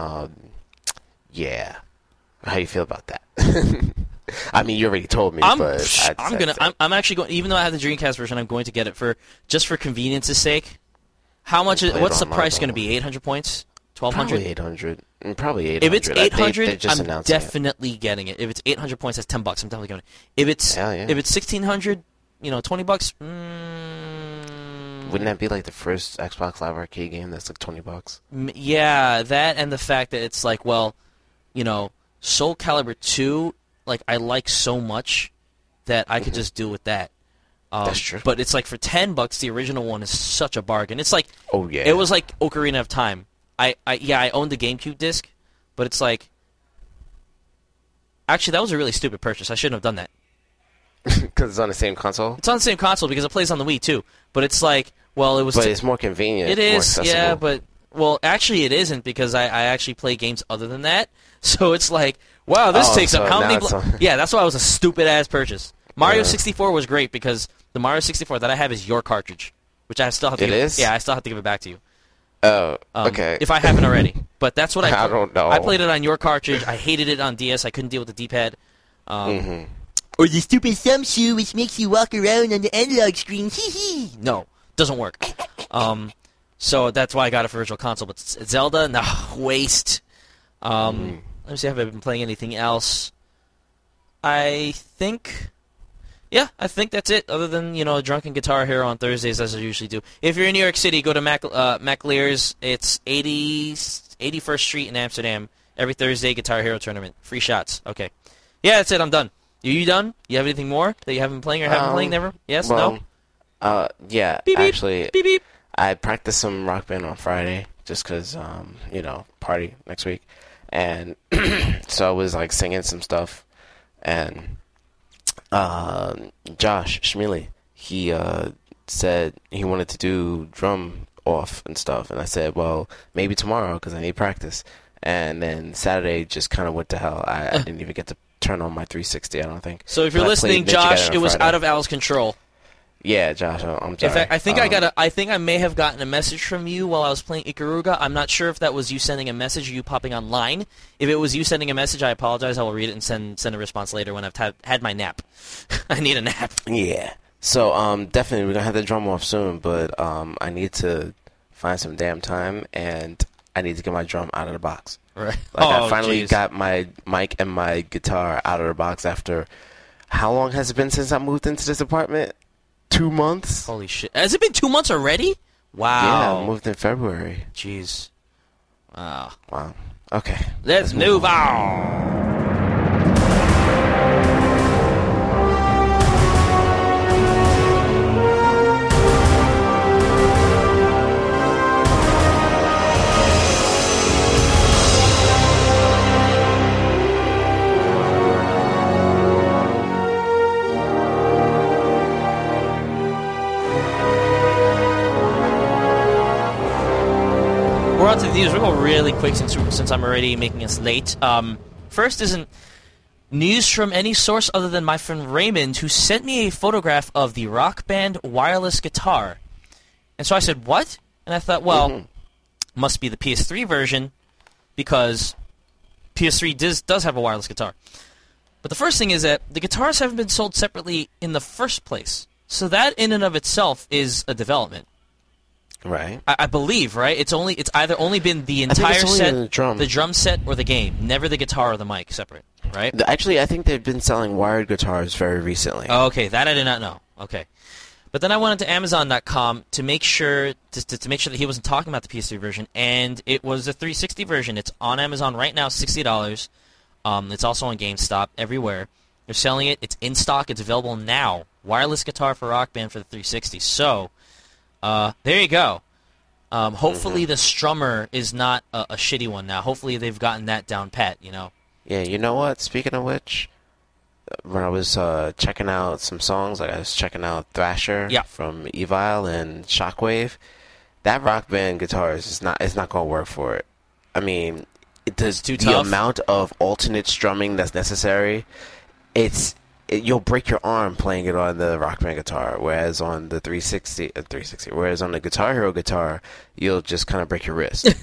yeah. How you feel about that? I mean, you already told me, but I'm actually going. Even though I have the Dreamcast version, I'm going to get it for convenience's sake. How much? What's the price going to be? 800 points? 1,200? Probably 800. If it's 800, I'm definitely getting it. If it's 800 points, that's $10. I'm definitely getting it. If it's 1,600, $20. Wouldn't that be like the first Xbox Live Arcade game that's like $20? Yeah, that and the fact that it's like, well, Soul Calibur 2, like I like so much that I could just do with that. That's true. But it's like for $10, the original one is such a bargain. It's like, oh yeah, it was like Ocarina of Time. I owned the GameCube disc, but it's like, actually that was a really stupid purchase. I shouldn't have done that. Because it's on the same console? It's on the same console because it plays on the Wii too. But it's like, well, it was... But it's more convenient. It is, yeah, but... Well, actually it isn't because I actually play games other than that. So it's like, wow, this takes up... How many... Yeah, that's why it was a stupid-ass purchase. Mario 64 was great because the Mario 64 that I have is your cartridge, which I still have to I still have to give it back to you. Oh, okay. If I haven't already. But that's what I don't know. I played it on your cartridge. I hated it on DS. I couldn't deal with the D-pad. Or the stupid thumb shoe, which makes you walk around on the analog screen. Hee. No, doesn't work. So that's why I got it for Virtual Console. But Zelda, no, waste. Let me see if I've been playing anything else. I think that's it. Other than Drunken Guitar Hero on Thursdays, as I usually do. If you're in New York City, go to MacLear's. It's 81st Street in Amsterdam. Every Thursday, Guitar Hero tournament, free shots. Okay, yeah, that's it. I'm done. Are you done? You have anything more that you haven't been playing or haven't been playing? Never? Yes? Well, no? Yeah, beep, actually, beep, beep. I practiced some Rock Band on Friday just because, party next week. And so I was, like, singing some stuff. And Josh Schmiley, he said he wanted to do drum off and stuff. And I said, well, maybe tomorrow because I need practice. And then Saturday just kind of went to hell. I didn't even get to turn on my 360, I don't think. So if you're listening, Josh, it was out of Al's control. Yeah, Josh, I'm sorry. In fact, I think I may have gotten a message from you while I was playing Ikaruga. I'm not sure if that was you sending a message or you popping online. If it was you sending a message, I apologize. I will read it and send a response later when I've had my nap. I need a nap. Yeah. So definitely we're gonna have the drum off soon, but I need to find some damn time and I need to get my drum out of the box. Right. Like I finally got my mic and my guitar out of the box after how long has it been since I moved into this apartment? 2 months? Holy shit. Has it been 2 months already? Wow. Yeah, I moved in February. Jeez. Wow. Okay. Let's move on. We're on to the news. We'll go really quick since I'm already making us late. First isn't... News from any source other than my friend Raymond, who sent me a photograph of the Rock Band wireless guitar. And so I said, what? And I thought, well, must be the PS3 version, because PS3 does have a wireless guitar. But the first thing is that the guitars haven't been sold separately in the first place. So that in and of itself is a development. Right. I believe, right? It's either only been the entire set, the drum set, or the game. Never the guitar or the mic separate, right? Actually, I think they've been selling wired guitars very recently. Oh, okay, that I did not know. Okay. But then I went into Amazon.com to make sure to make sure that he wasn't talking about the PS3 version, and it was the 360 version. It's on Amazon right now, $60. It's also on GameStop, everywhere. They're selling it. It's in stock. It's available now. Wireless guitar for Rock Band for the 360. So, there you go. Hopefully the strummer is not a shitty one now. Hopefully they've gotten that down pat, you know. Yeah, you know what? Speaking of which, when I was checking out some songs, like I was checking out Thrasher from Evil and Shockwave, that Rock Band guitar is not going to work for it. I mean, the amount of alternate strumming that's necessary, you'll break your arm playing it on the Rock Band guitar, whereas on the 360, whereas on the Guitar Hero guitar, you'll just kind of break your wrist.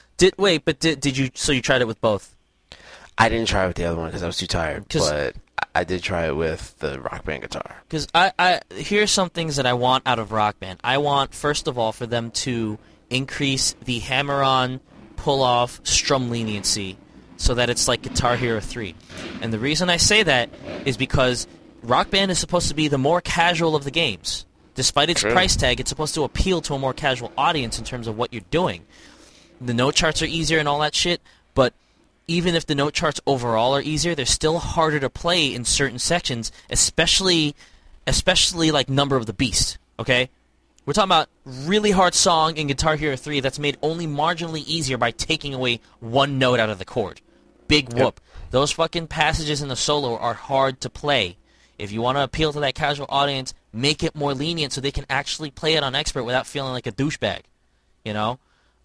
Did you? So you tried it with both? I didn't try it with the other one because I was too tired, but I did try it with the Rock Band guitar. Because here's some things that I want out of Rock Band. I want, first of all, for them to increase the hammer-on, pull-off, strum leniency so that it's like Guitar Hero 3. And the reason I say that is because Rock Band is supposed to be the more casual of the games. Despite its price tag, it's supposed to appeal to a more casual audience in terms of what you're doing. The note charts are easier and all that shit, but even if the note charts overall are easier, they're still harder to play in certain sections, especially like Number of the Beast, okay? We're talking about really hard song in Guitar Hero 3 that's made only marginally easier by taking away one note out of the chord. Big whoop. Yep. Those fucking passages in the solo are hard to play. If you want to appeal to that casual audience, make it more lenient so they can actually play it on expert without feeling like a douchebag, you know?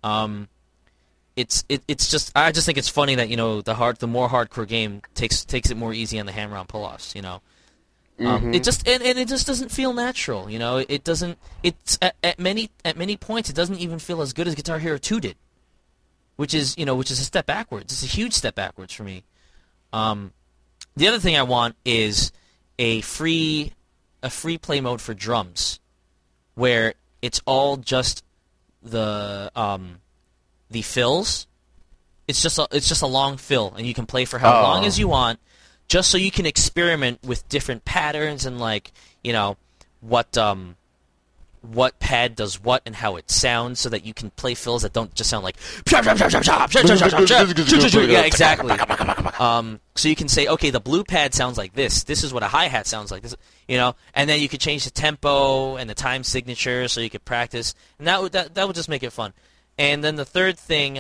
It's just, I just think it's funny that, you know, the more hardcore game takes it more easy on the hammer-on pull-offs, you know. It just it just doesn't feel natural, you know. It doesn't. It's at many points it doesn't even feel as good as Guitar Hero 2 did, which is a step backwards. It's a huge step backwards for me. The other thing I want is a free play mode for drums, where it's all just the fills. It's just a long fill, and you can play for how long as you want. Just so you can experiment with different patterns and, like, you know, what pad does what and how it sounds, so that you can play fills that don't just sound like yeah, exactly. So you can say, okay, the blue pad sounds like this. This is what a hi-hat sounds like. This, you know, and then you could change the tempo and the time signature so you could practice, and that would just make it fun. And then the third thing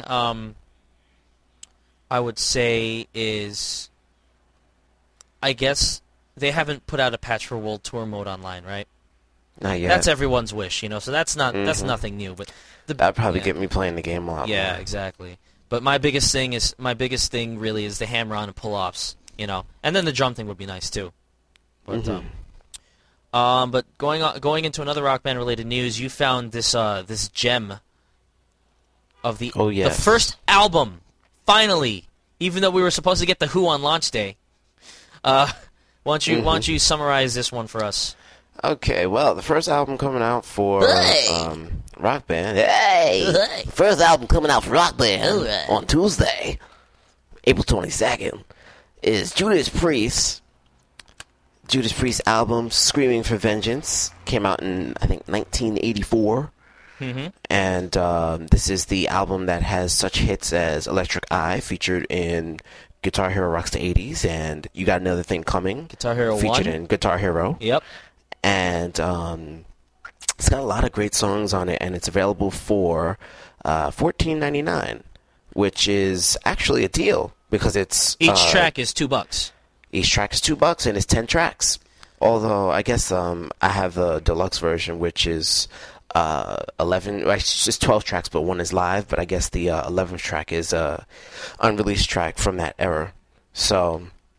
I would say is, I guess they haven't put out a patch for World Tour mode online, right? Not yet. That's everyone's wish, you know. So that's nothing new. But that'd probably get me playing the game a lot more. Yeah, exactly. But my biggest thing really is the hammer-on and pull-offs, you know. And then the drum thing would be nice too. But but going into another Rock Band related news, you found this gem of the first album, finally. Even though we were supposed to get the Who on launch day. Why don't you summarize this one for us? Okay, well, the first album coming out for Rock Band. Hey! First album coming out for Rock Band on Tuesday, April 22nd, is Judas Priest. Judas Priest album, Screaming for Vengeance, came out in, I think, 1984. And this is the album that has such hits as Electric Eye, featured in Guitar Hero Rocks the 80s, and You Got Another Thing Coming. Guitar Hero featured 1. in Guitar Hero. Yep. And it's got a lot of great songs on it, and it's available for $14.99, which is actually a deal because it's each track is $2. Each track is $2, and it's 10 tracks. Although I guess I have the deluxe version, which is 11. Well, it's just 12 tracks, but one is live. But I guess the 11th track is a unreleased track from that era. So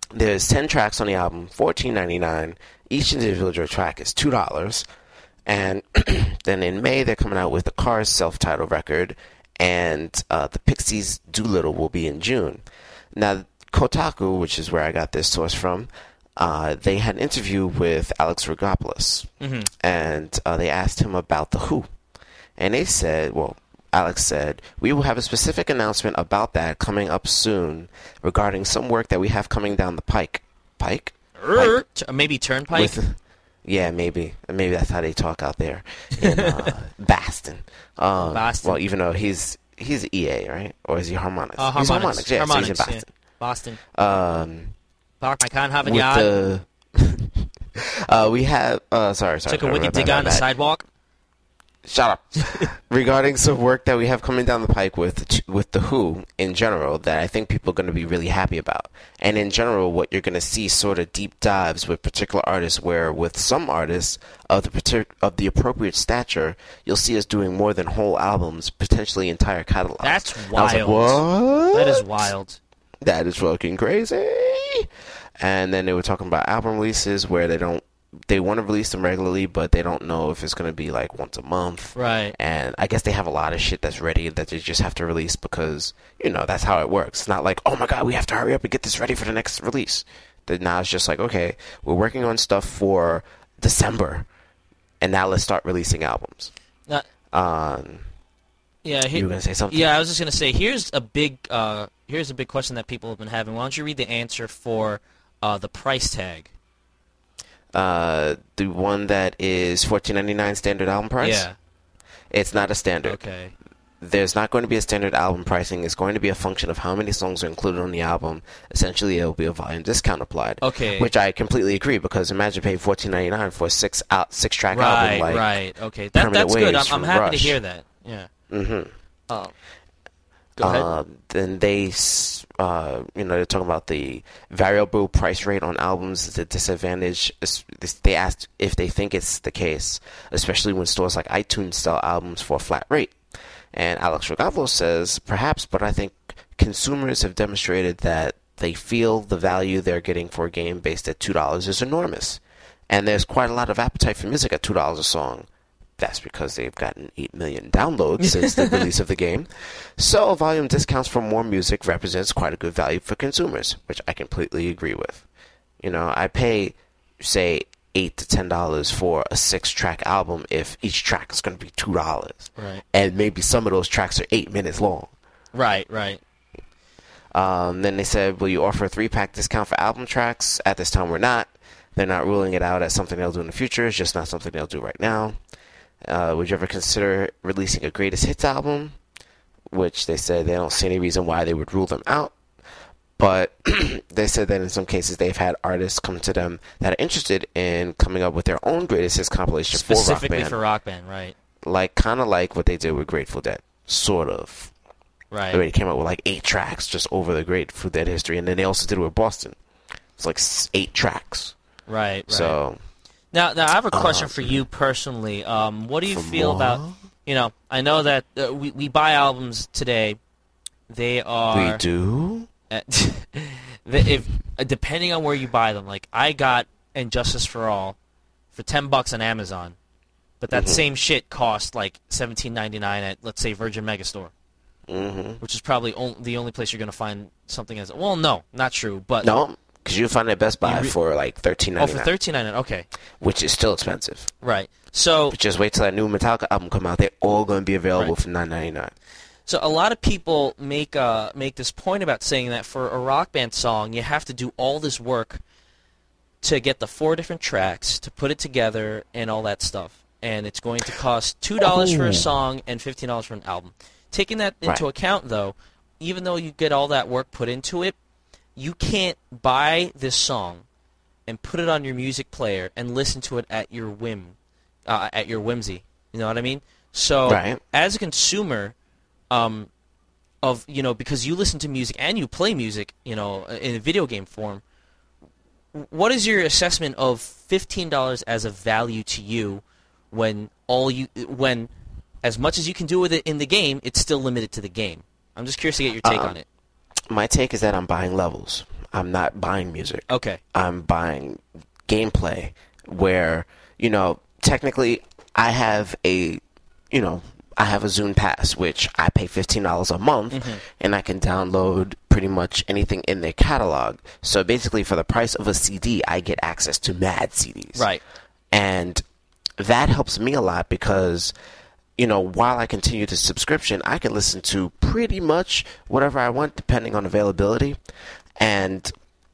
There's 10 tracks on the album, $14.99. Each individual track is $2. And then in May, they're coming out with the Cars self-titled record, and the Pixies' Doolittle will be in June. Now, Kotaku, which is where I got this source from, they had an interview with Alex Rogopoulos, and they asked him about The Who. And they said, well, Alex said, we will have a specific announcement about that coming up soon regarding some work that we have coming down the pike. Pike? Maybe Turnpike? Yeah, maybe. Maybe that's how they talk out there in Boston. Boston. Well, even though he's EA, right? Or is he Harmonix? He's Harmonix, yeah. So he's in Boston. Yeah. Boston. Park, I can't have a yard. We have... sorry. Took a wicked dig on the sidewalk. Shut up. Regarding some work that we have coming down the pike with The Who in general that I think people are going to be really happy about. And in general, what you're going to see sort of deep dives with particular artists where with some artists of the appropriate stature, you'll see us doing more than whole albums, potentially entire catalogs. That's wild. I was like, what? That is wild. That is fucking crazy. And then they were talking about album releases where they want to release them regularly, but they don't know if it's going to be like once a month. Right. And I guess they have a lot of shit that's ready that they just have to release because, that's how it works. It's not like, oh my God, we have to hurry up and get this ready for the next release. Now it's just like, okay, we're working on stuff for December, and now let's start releasing albums. You were going to say something? Yeah, I was just going to say, here's a big question that people have been having. Why don't you read the answer for the price tag? The one that is $14.99 standard album price? Yeah. It's not a standard. Okay. There's not going to be a standard album pricing. It's going to be a function of how many songs are included on the album. Essentially, it'll be a volume discount applied. Okay. Which I completely agree because imagine paying $14.99 for a six-track album. Right. Okay. That's good. I'm happy to hear that. Yeah. Mm-hmm. Go ahead. Then they're talking about the variable price rate on albums, the disadvantage. They asked if they think it's the case, especially when stores like iTunes sell albums for a flat rate. And Alex Rogopoulos says, perhaps, but I think consumers have demonstrated that they feel the value they're getting for a game based at $2 is enormous. And there's quite a lot of appetite for music at $2 a song. That's because they've gotten 8 million downloads since the release of the game. So volume discounts for more music represents quite a good value for consumers, which I completely agree with. I pay, say, $8 to $10 for a 6-track album if each track is going to be $2. Right. And maybe some of those tracks are 8 minutes long. Right. Then they said, will you offer a 3-pack discount for album tracks? At this time, we're not. They're not ruling it out as something they'll do in the future. It's just not something they'll do right now. Would you ever consider releasing a greatest hits album? Which they said they don't see any reason why they would rule them out. But they said that in some cases they've had artists come to them that are interested in coming up with their own greatest hits compilation for Rock Band. Specifically for Rock Band, right. Kind of like what they did with Grateful Dead. Sort of. Right. They came out with 8 tracks just over the Grateful Dead history. And then they also did it with Boston. It's 8 tracks. Right. So... Now I have a question for you personally. What do you feel about, I know that we buy albums today. They are... We do? Depending on where you buy them. Like, I got Injustice for All for $10 on Amazon. But that same shit cost like $17.99 at, let's say, Virgin Megastore. Which is probably the only place you're going to find something as... Well, no, not true, but... No. Because you'll find it at Best Buy for like $13.99. Oh, for $13.99, okay. Which is still expensive. Right. So... But just wait till that new Metallica album come out. They're all going to be available for $9.99. So a lot of people make this point about saying that for a Rock Band song, you have to do all this work to get the 4 different tracks, to put it together, and all that stuff. And it's going to cost $2 for a song and $15 for an album. Taking that into account, though, even though you get all that work put into it, you can't buy this song and put it on your music player and listen to it at your whimsy. You know what I mean? So as a consumer, because you listen to music and you play music, in a video game form, what is your assessment of $15 as a value to you when as much as you can do with it in the game, it's still limited to the game? I'm just curious to get your take on it. My take is that I'm buying levels. I'm not buying music. Okay. I'm buying gameplay where, technically I have a Zune Pass, which I pay $15 a month, and I can download pretty much anything in their catalog. So basically, for the price of a CD, I get access to mad CDs. Right. And that helps me a lot because, while I continue the subscription, I can listen to pretty much whatever I want, depending on availability. And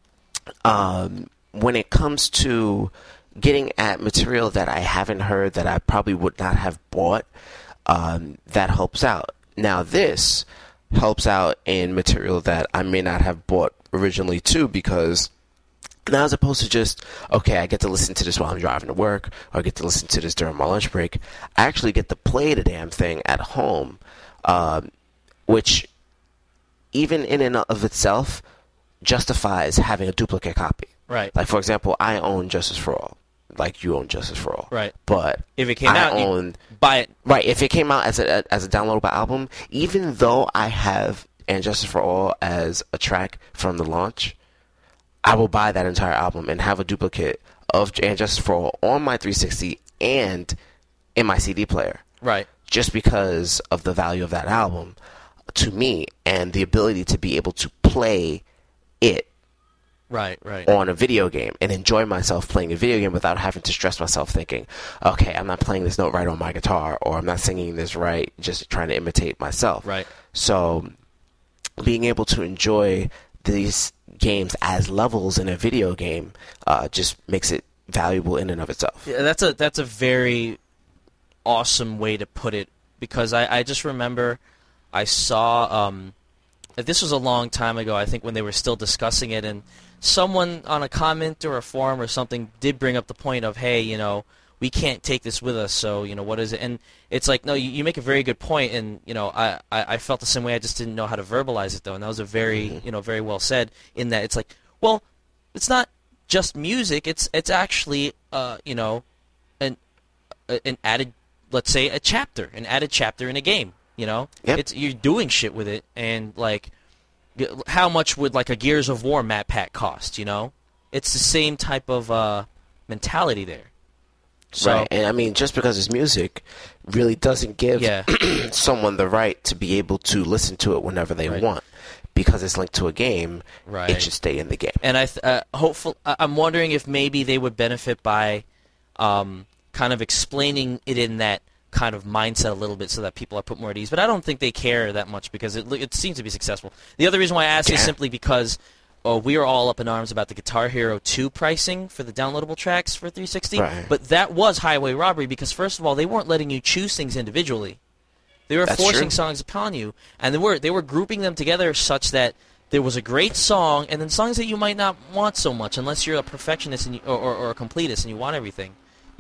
when it comes to getting at material that I haven't heard, that I probably would not have bought, that helps out. Now, this helps out in material that I may not have bought originally too, because now, as opposed to just, okay, I get to listen to this while I'm driving to work, or I get to listen to this during my lunch break, I actually get to play the damn thing at home, which even in and of itself justifies having a duplicate copy. Right. Like, for example, I own Justice for All. Like, you own Justice for All. Right. But if it came out, you buy it. Right. If it came out as a downloadable album, even though I have And Justice for All as a track from the launch, I will buy that entire album and have a duplicate of And Justice for All on my 360 and in my CD player. Right. Just because of the value of that album to me and the ability to be able to play it right on a video game and enjoy myself playing a video game without having to stress myself thinking, okay, I'm not playing this note right on my guitar, or I'm not singing this right, just trying to imitate myself. Right. So being able to enjoy these games as levels in a video game just makes it valuable in and of itself. Yeah, that's a very awesome way to put it, because I just remember I saw this was a long time ago, I think, when they were still discussing it, and someone on a comment or a forum or something did bring up the point of, hey, we can't take this with us, so, what is it? And it's like, no, you make a very good point, and, I felt the same way, I just didn't know how to verbalize it, though, and that was a very, very well said, in that it's like, well, it's not just music, it's actually, an added, let's say, an added chapter in a game, Yep. You're doing shit with it, and, like, how much would, like, a Gears of War map pack cost, It's the same type of mentality there. So, right, and I mean, just because it's music really doesn't give someone the right to be able to listen to it whenever they want. Because it's linked to a game, it should stay in the game. And I'm wondering if maybe they would benefit by kind of explaining it in that kind of mindset a little bit, so that people are put more at ease. But I don't think they care that much, because it seems to be successful. The other reason why I asked is simply because we are all up in arms about the Guitar Hero 2 pricing for the downloadable tracks for 360. Right. But that was highway robbery, because first of all, they weren't letting you choose things individually. They were forcing songs upon you, and they were grouping them together such that there was a great song, and then songs that you might not want so much unless you're a perfectionist or a completist and you want everything,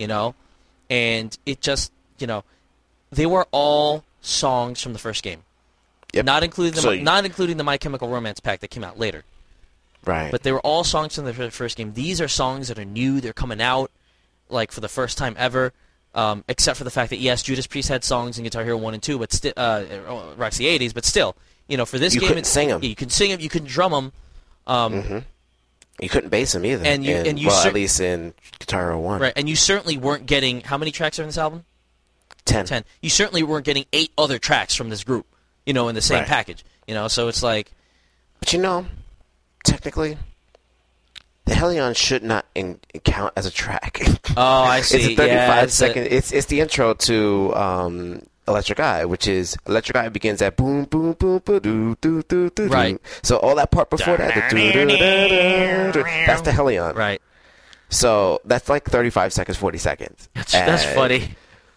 And it just, they were all songs from the first game, not including the My Chemical Romance pack that came out later. Right. But they were all songs from the first game. These are songs that are new. They're coming out, like, for the first time ever. Except for the fact that, yes, Judas Priest had songs in Guitar Hero 1 and 2, but Roxy 80s, but still, for this game, couldn't sing them. You can sing them, you can drum them. You couldn't bass them either. At least in Guitar Hero 1. Right, and you certainly weren't getting, how many tracks are in this album? 10. You certainly weren't getting 8 other tracks from this group, in the same package. So it's like... But technically, the Hellion should not count as a track. Oh, I see. It's a 35-second... It's the intro to Electric Eye, which is... Electric Eye begins at boom, boom, boom, boom, doo, doo, doo, doo. Right. So all that part before that... That's the Hellion. Right. So that's like 35 seconds, 40 seconds. That's funny.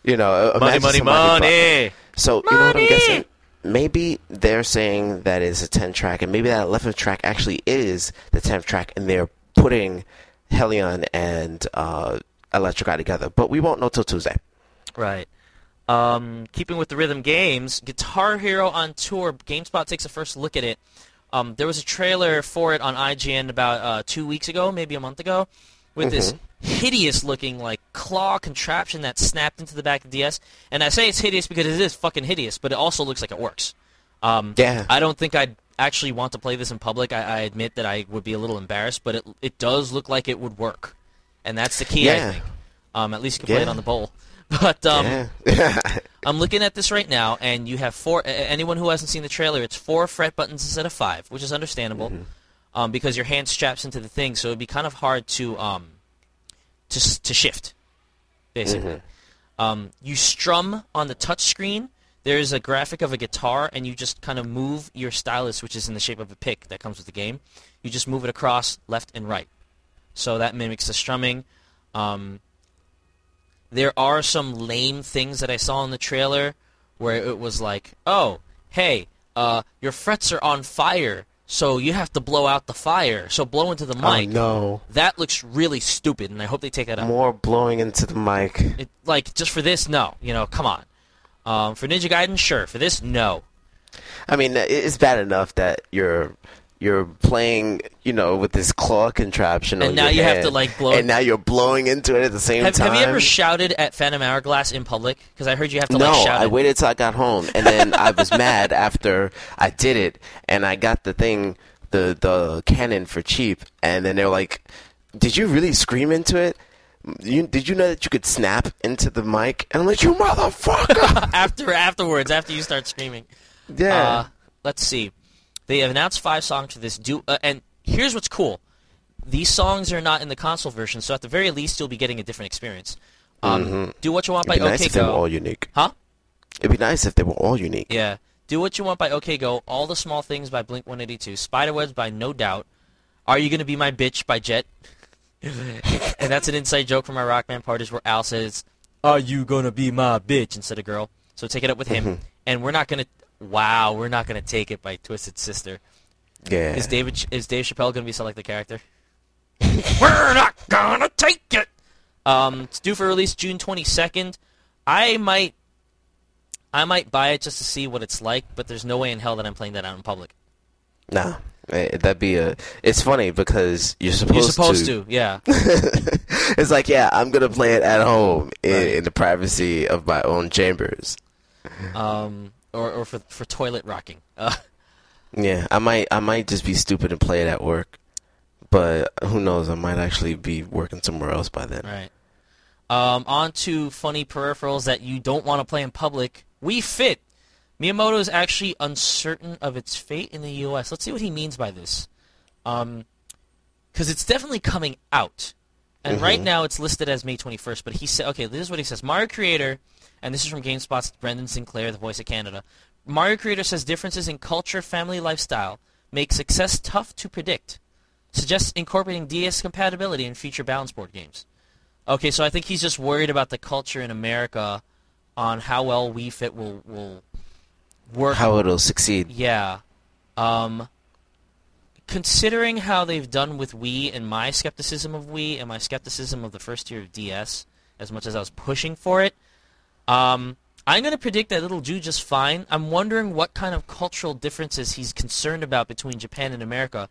Money. So, you know what I'm guessing? Maybe they're saying that is a 10 track, and maybe that 11th track actually is the 10th track, and they're putting Hellion and Electric Eye together. But we won't know till Tuesday. Right. Keeping with the rhythm games, Guitar Hero on Tour, GameSpot takes a first look at it. There was a trailer for it on IGN about 2 weeks ago, maybe a month ago, with this hideous-looking, like, claw contraption that snapped into the back of the DS. And I say it's hideous because it is fucking hideous, but it also looks like it works. I don't think I'd actually want to play this in public. I admit that I would be a little embarrassed, but it does look like it would work, and that's the key. I think. At least you can play it on the bowl. But I'm looking at this right now, and you have 4. Anyone who hasn't seen the trailer, it's 4 fret buttons instead of 5, which is understandable, because your hand straps into the thing, so it'd be kind of hard to shift, basically. You strum on the touch screen. There's a graphic of a guitar, and you just kind of move your stylus, which is in the shape of a pick that comes with the game. You just move it across left and right. So that mimics the strumming. There are some lame things that I saw in the trailer where it was like, oh, hey, your frets are on fire, so you have to blow out the fire. So blow into the mic. Oh, no. That looks really stupid, and I hope they take that out. More blowing into the mic. Just for this, no. Come on. For Ninja Gaiden, sure. For this, no. I mean, it's bad enough that you're playing, with this claw contraption on and now your you hand, have to blow. And now you're blowing into it at the same time. Have you ever shouted at Phantom Hourglass in public? Because I heard you have to shout. No, I waited till I got home, and then I was mad after I did it, and I got the thing, the cannon for cheap, and then they were like, "Did you really scream into it? Did you know that you could snap into the mic?" And I'm like, "You motherfucker!" Afterwards, after you start screaming. Yeah. Let's see. They have announced 5 songs for this. And here's what's cool. These songs are not in the console version, so at the very least, you'll be getting a different experience. Do What You Want by OK Go. It'd be nice if they were all unique. Huh? It'd be nice if they were all unique. Yeah. Do What You Want by OK Go. All the Small Things by Blink-182. Spiderwebs by No Doubt. Are You Gonna Be My Bitch by Jet. And that's an inside joke from our Rockman parties where Al says, "Are you gonna be my bitch?" instead of girl. So take it up with him. And we're not gonna take it by Twisted Sister. Yeah. Is Dave Chappelle gonna be select the character? We're not gonna take it. It's due for release June 22nd. I might buy it just to see what it's like, but there's no way in hell that I'm playing that out in public. Nah. That'd be it's funny because you're supposed to. Yeah. It's like, yeah, I'm gonna play it at home in the privacy of my own chambers. Or for toilet rocking. Yeah, I might just be stupid and play it at work, but who knows? I might actually be working somewhere else by then. Right. On to funny peripherals that you don't want to play in public. Wii Fit. Miyamoto is actually uncertain of its fate in the U.S. Let's see what he means by this. Because it's definitely coming out. And right now it's listed as May 21st, but he said, okay, this is what he says. Mario Creator, and this is from GameSpot's Brendan Sinclair, the voice of Canada. Mario Creator says differences in culture, family, lifestyle make success tough to predict. Suggests incorporating DS compatibility in future balance board games. Okay, so I think he's just worried about the culture in America on how well Wii Fit will work. How it'll succeed. Yeah. Considering how they've done with Wii and my skepticism of Wii and my skepticism of the first tier of DS, as much as I was pushing for it, I'm going to predict that it'll do just fine. I'm wondering what kind of cultural differences he's concerned about between Japan and America.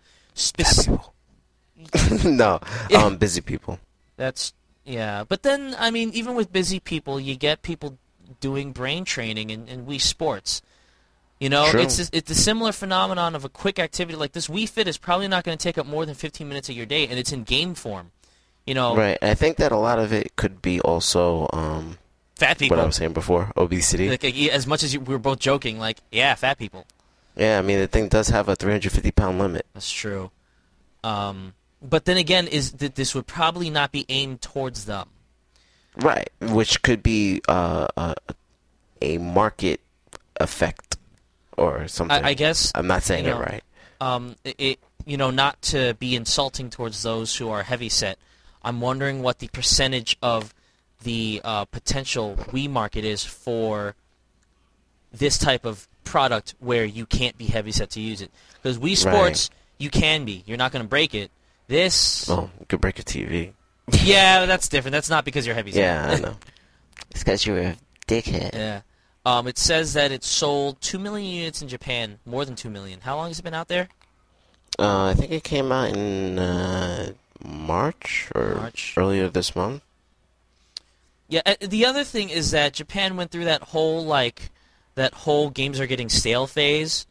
No, busy people. Yeah. But then, I mean, even with busy people, you get people doing brain training in Wii Sports. You know, True. it's a similar phenomenon of a quick activity like this. Wii Fit is probably not going to take up more than 15 minutes of your day, and it's in game form. You know, right? I think that a lot of it could be also fat people. What I was saying before, obesity. Like, as much as we were both joking, like, yeah, fat people. Yeah, I mean the thing does have a 350-pound limit. That's true. But then again, this would probably not be aimed towards them. Right, which could be a market effect or something. I guess I'm not saying it right. Not to be insulting towards those who are heavyset. I'm wondering what the percentage of the potential Wii market is for this type of product where you can't be heavyset to use it. Because Wii Sports, you can be. You're not going to break it. This... Oh, you could break a TV. Yeah, that's different. That's not because you're heavyset. Yeah, I know. It's because you're a dickhead. Yeah. It says that it sold 2 million units in Japan, more than 2 million. How long has it been out there? I think it came out in March or earlier this month. Yeah, the other thing is that Japan went through that whole games are getting stale phase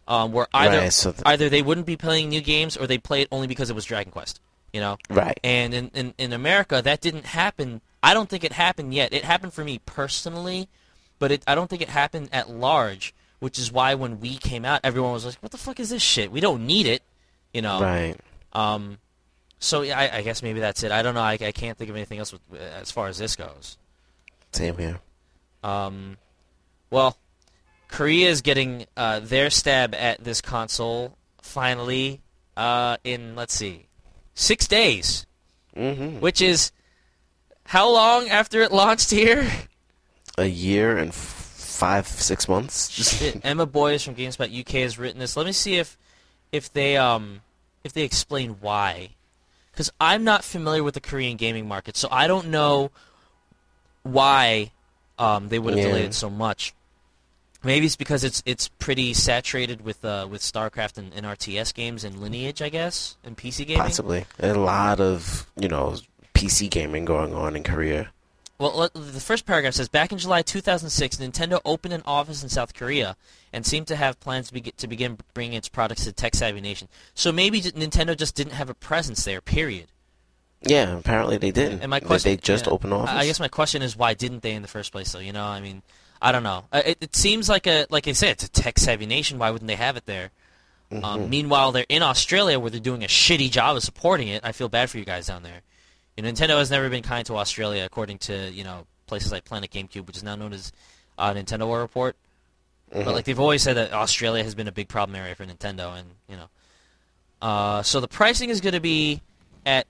where either Right, so either they wouldn't be playing new games or they play it only because it was Dragon Quest. You know, right. and in America that didn't happen. I don't think it happened yet. It happened for me personally, but I don't think it happened at large. Which is why when we came out, everyone was like, "What the fuck is this shit? We don't need it." You know. Right. So yeah, I guess maybe that's it. I don't know. I can't think of anything else as far as this goes. Same here. Well, Korea is getting their stab at this console finally in, let's see, 6 days. Mm-hmm. Which is how long after it launched here? A year and 5-6 months. Emma Boyes from GameSpot UK has written this. Let me see if they explain why. Because I'm not familiar with the Korean gaming market, so I don't know why they would have delayed it so much. Maybe it's because it's pretty saturated with StarCraft and RTS games and Lineage, I guess, and PC gaming. Possibly. And a lot of, PC gaming going on in Korea. Well, the first paragraph says, back in July 2006, Nintendo opened an office in South Korea and seemed to have plans to begin bringing its products to the tech-savvy nation. So maybe Nintendo just didn't have a presence there, period. Yeah, apparently they didn't. And my question, they just opened an office? I guess my question is, why didn't they in the first place, though? I mean, I don't know. It seems like I said, it's a tech-savvy nation. Why wouldn't they have it there? Mm-hmm. Meanwhile, they're in Australia where they're doing a shitty job of supporting it. I feel bad for you guys down there. Nintendo has never been kind to Australia, according to places like Planet GameCube, which is now known as Nintendo World Report. Mm-hmm. But they've always said that Australia has been a big problem area for Nintendo, and so the pricing is going to be at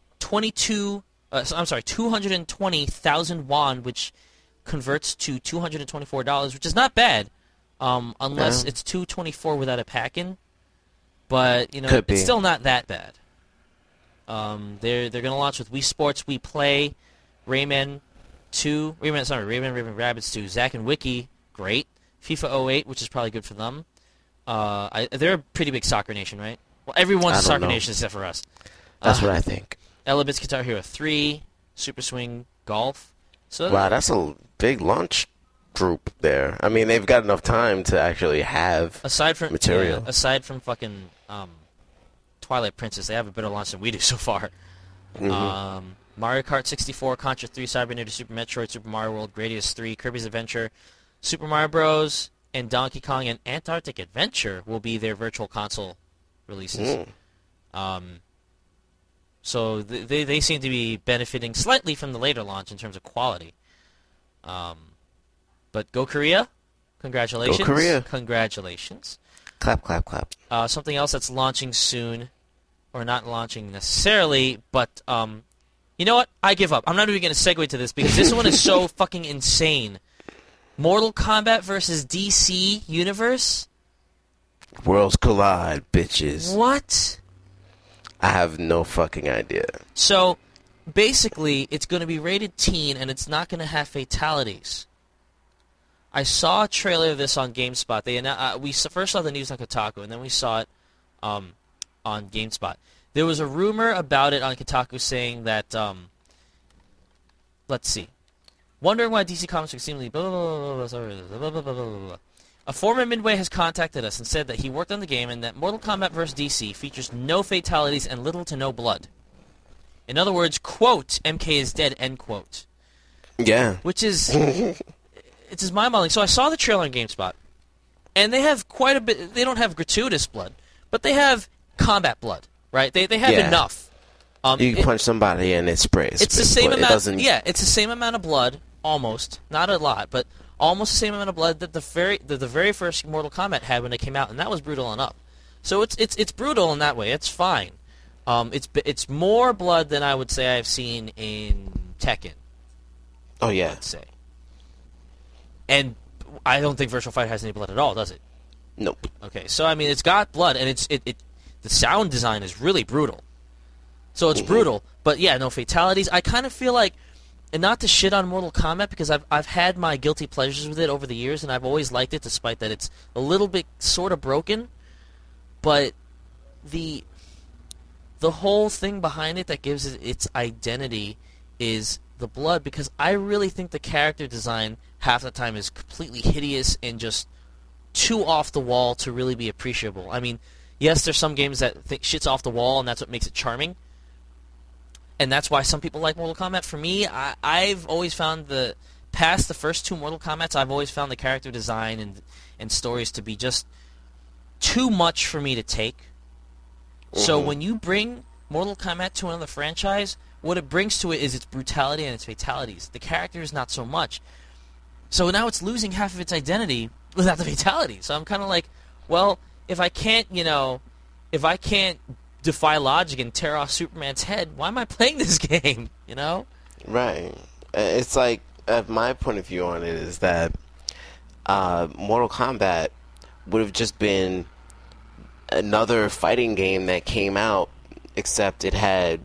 220,000 won, which converts to $224, which is not bad, unless it's $224 without a pack-in. But it's still not that bad. They're going to launch with Wii Sports, Wii Play, Rayman Rabbids 2, Zack and Wiki, great. FIFA 08, which is probably good for them. They're a pretty big soccer nation, right? Well, everyone's a soccer nation except for us. That's what I think. Elebits Guitar Hero 3, Super Swing Golf. So wow, that's a big launch group there. I mean, they've got enough time to actually have material. Yeah, aside from fucking Twilight Princess, they have a better launch than we do so far. Mm-hmm. Mario Kart 64, Contra 3, Cybernetic, Super Metroid, Super Mario World, Gradius 3, Kirby's Adventure, Super Mario Bros., and Donkey Kong and Antarctic Adventure will be their virtual console releases. So they seem to be benefiting slightly from the later launch in terms of quality. But go Korea! Congratulations. Go Korea. Congratulations. Clap, clap, clap. Something else that's launching soon, or not launching necessarily, but you know what? I give up. I'm not even going to segue to this because this one is so fucking insane. Mortal Kombat versus DC Universe? Worlds collide, bitches. What? I have no fucking idea. So, basically, it's going to be rated teen, and it's not going to have fatalities. I saw a trailer of this on GameSpot. We first saw the news on Kotaku, and then we saw it on GameSpot. There was a rumor about it on Kotaku saying that, let's see. Wondering why DC Comics are extremely blah, blah, blah, blah, blah, blah. A former Midway has contacted us and said that he worked on the game and that Mortal Kombat vs. DC features no fatalities and little to no blood. In other words, quote, MK is dead, end quote. Yeah. Which is... it's just mind-boggling. So I saw the trailer on GameSpot, and they have quite a bit... They don't have gratuitous blood, but they have combat blood, right? They have enough. You can punch somebody and it sprays. It's the same amount... Yeah, it's the same amount of blood, almost. Not a lot, but almost the same amount of blood that the very first Mortal Kombat had when it came out, and that was brutal enough. So it's brutal in that way. It's fine. It's more blood than I would say I've seen in Tekken. Oh, yeah. Let's say. And I don't think Virtual Fighter has any blood at all, does it? Nope. Okay, so I mean, it's got blood, and the sound design is really brutal. So it's brutal, but yeah, no fatalities. I kind of feel like, and not to shit on Mortal Kombat, because I've had my guilty pleasures with it over the years, and I've always liked it, despite that it's a little bit sort of broken. But the whole thing behind it that gives it its identity is the blood, because I really think the character design half the time is completely hideous and just too off the wall to really be appreciable. I mean, yes, there's some games that think shit's off the wall, and that's what makes it charming. And that's why some people like Mortal Kombat. For me, I've always found past the first two Mortal Kombats, I've always found the character design and stories to be just too much for me to take. Mm-hmm. So when you bring Mortal Kombat to another franchise, what it brings to it is its brutality and its fatalities. The characters, not so much. So now it's losing half of its identity without the fatality. So I'm kind of like, well, if I can't defy logic and tear off Superman's head, why am I playing this game? Right. It's like, my point of view on it is that Mortal Kombat would have just been another fighting game that came out, except it had,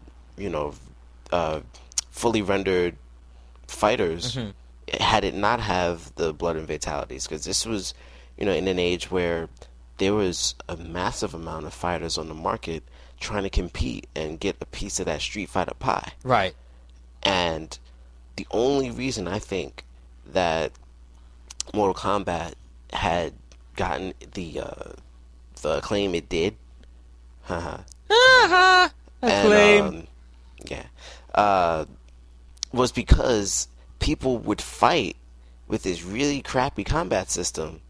fully rendered fighters. Mm-hmm. Had it not have the blood and fatalities, because this was, in an age where there was a massive amount of fighters on the market trying to compete and get a piece of that Street Fighter pie. Right. And the only reason I think that Mortal Kombat had gotten the acclaim it did, acclaim, was because people would fight with this really crappy combat system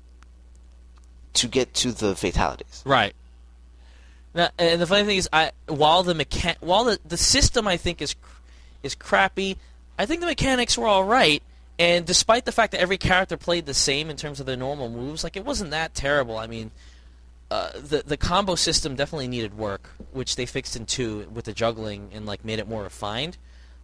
to get to the fatalities. Right. Now, and the funny thing is, while the system I think is crappy, I think the mechanics were all right. And despite the fact that every character played the same in terms of their normal moves, it wasn't that terrible. I mean, the combo system definitely needed work, which they fixed in 2 with the juggling and made it more refined.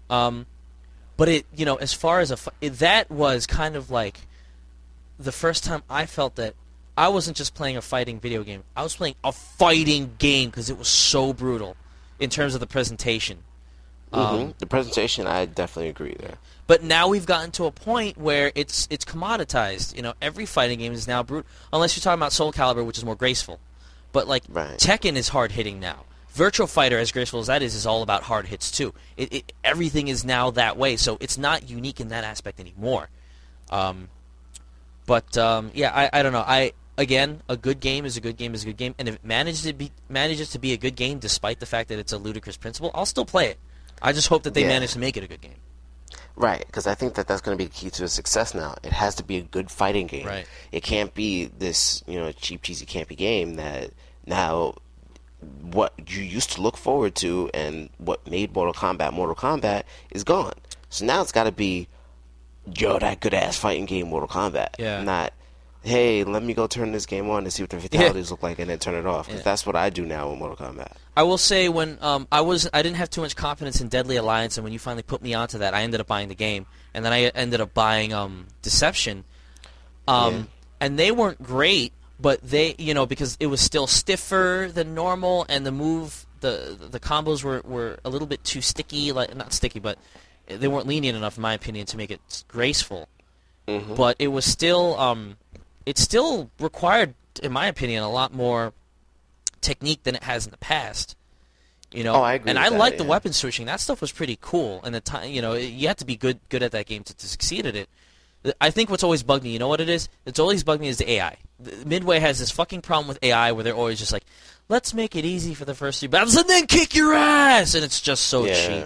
But it, as far as that was kind of like the first time I felt that I wasn't just playing a fighting video game. I was playing a fighting game because it was so brutal in terms of the presentation. The presentation, I definitely agree there. But now we've gotten to a point where it's commoditized. Every fighting game is now brutal, unless you're talking about Soul Calibur, which is more graceful. But right. Tekken is hard hitting now. Virtual Fighter, as graceful as that is all about hard hits too. Everything is now that way, so it's not unique in that aspect anymore. I don't know. Again, a good game is a good game is a good game, and if it manages to be a good game despite the fact that it's a ludicrous principle, I'll still play it. I just hope that they manage to make it a good game. Right, because I think that's going to be the key to its success now. It has to be a good fighting game. Right. It can't be this, cheap, cheesy, campy game that now what you used to look forward to and what made Mortal Kombat is gone. So now it's got to be, that good-ass fighting game, Mortal Kombat. Yeah. Not, hey, let me go turn this game on to see what the fatalities look like and then turn it off. Because that's what I do now with Mortal Kombat. I will say when I didn't have too much confidence in Deadly Alliance, and when you finally put me onto that, I ended up buying the game. And then I ended up buying Deception. And they weren't great, but they, because it was still stiffer than normal, and the combos were a little bit too sticky, not sticky, but they weren't lenient enough, in my opinion, to make it graceful. Mm-hmm. But it was still, it still required, in my opinion, a lot more technique than it has in the past. I agree. And I like the weapon switching. That stuff was pretty cool. And the time, you have to be good at that game to succeed at it. I think what's always bugged me, you know what it is? It's always bugged me is the AI. Midway has this fucking problem with AI where they're always just like, let's make it easy for the first 3 battles and then kick your ass, and it's just so cheap.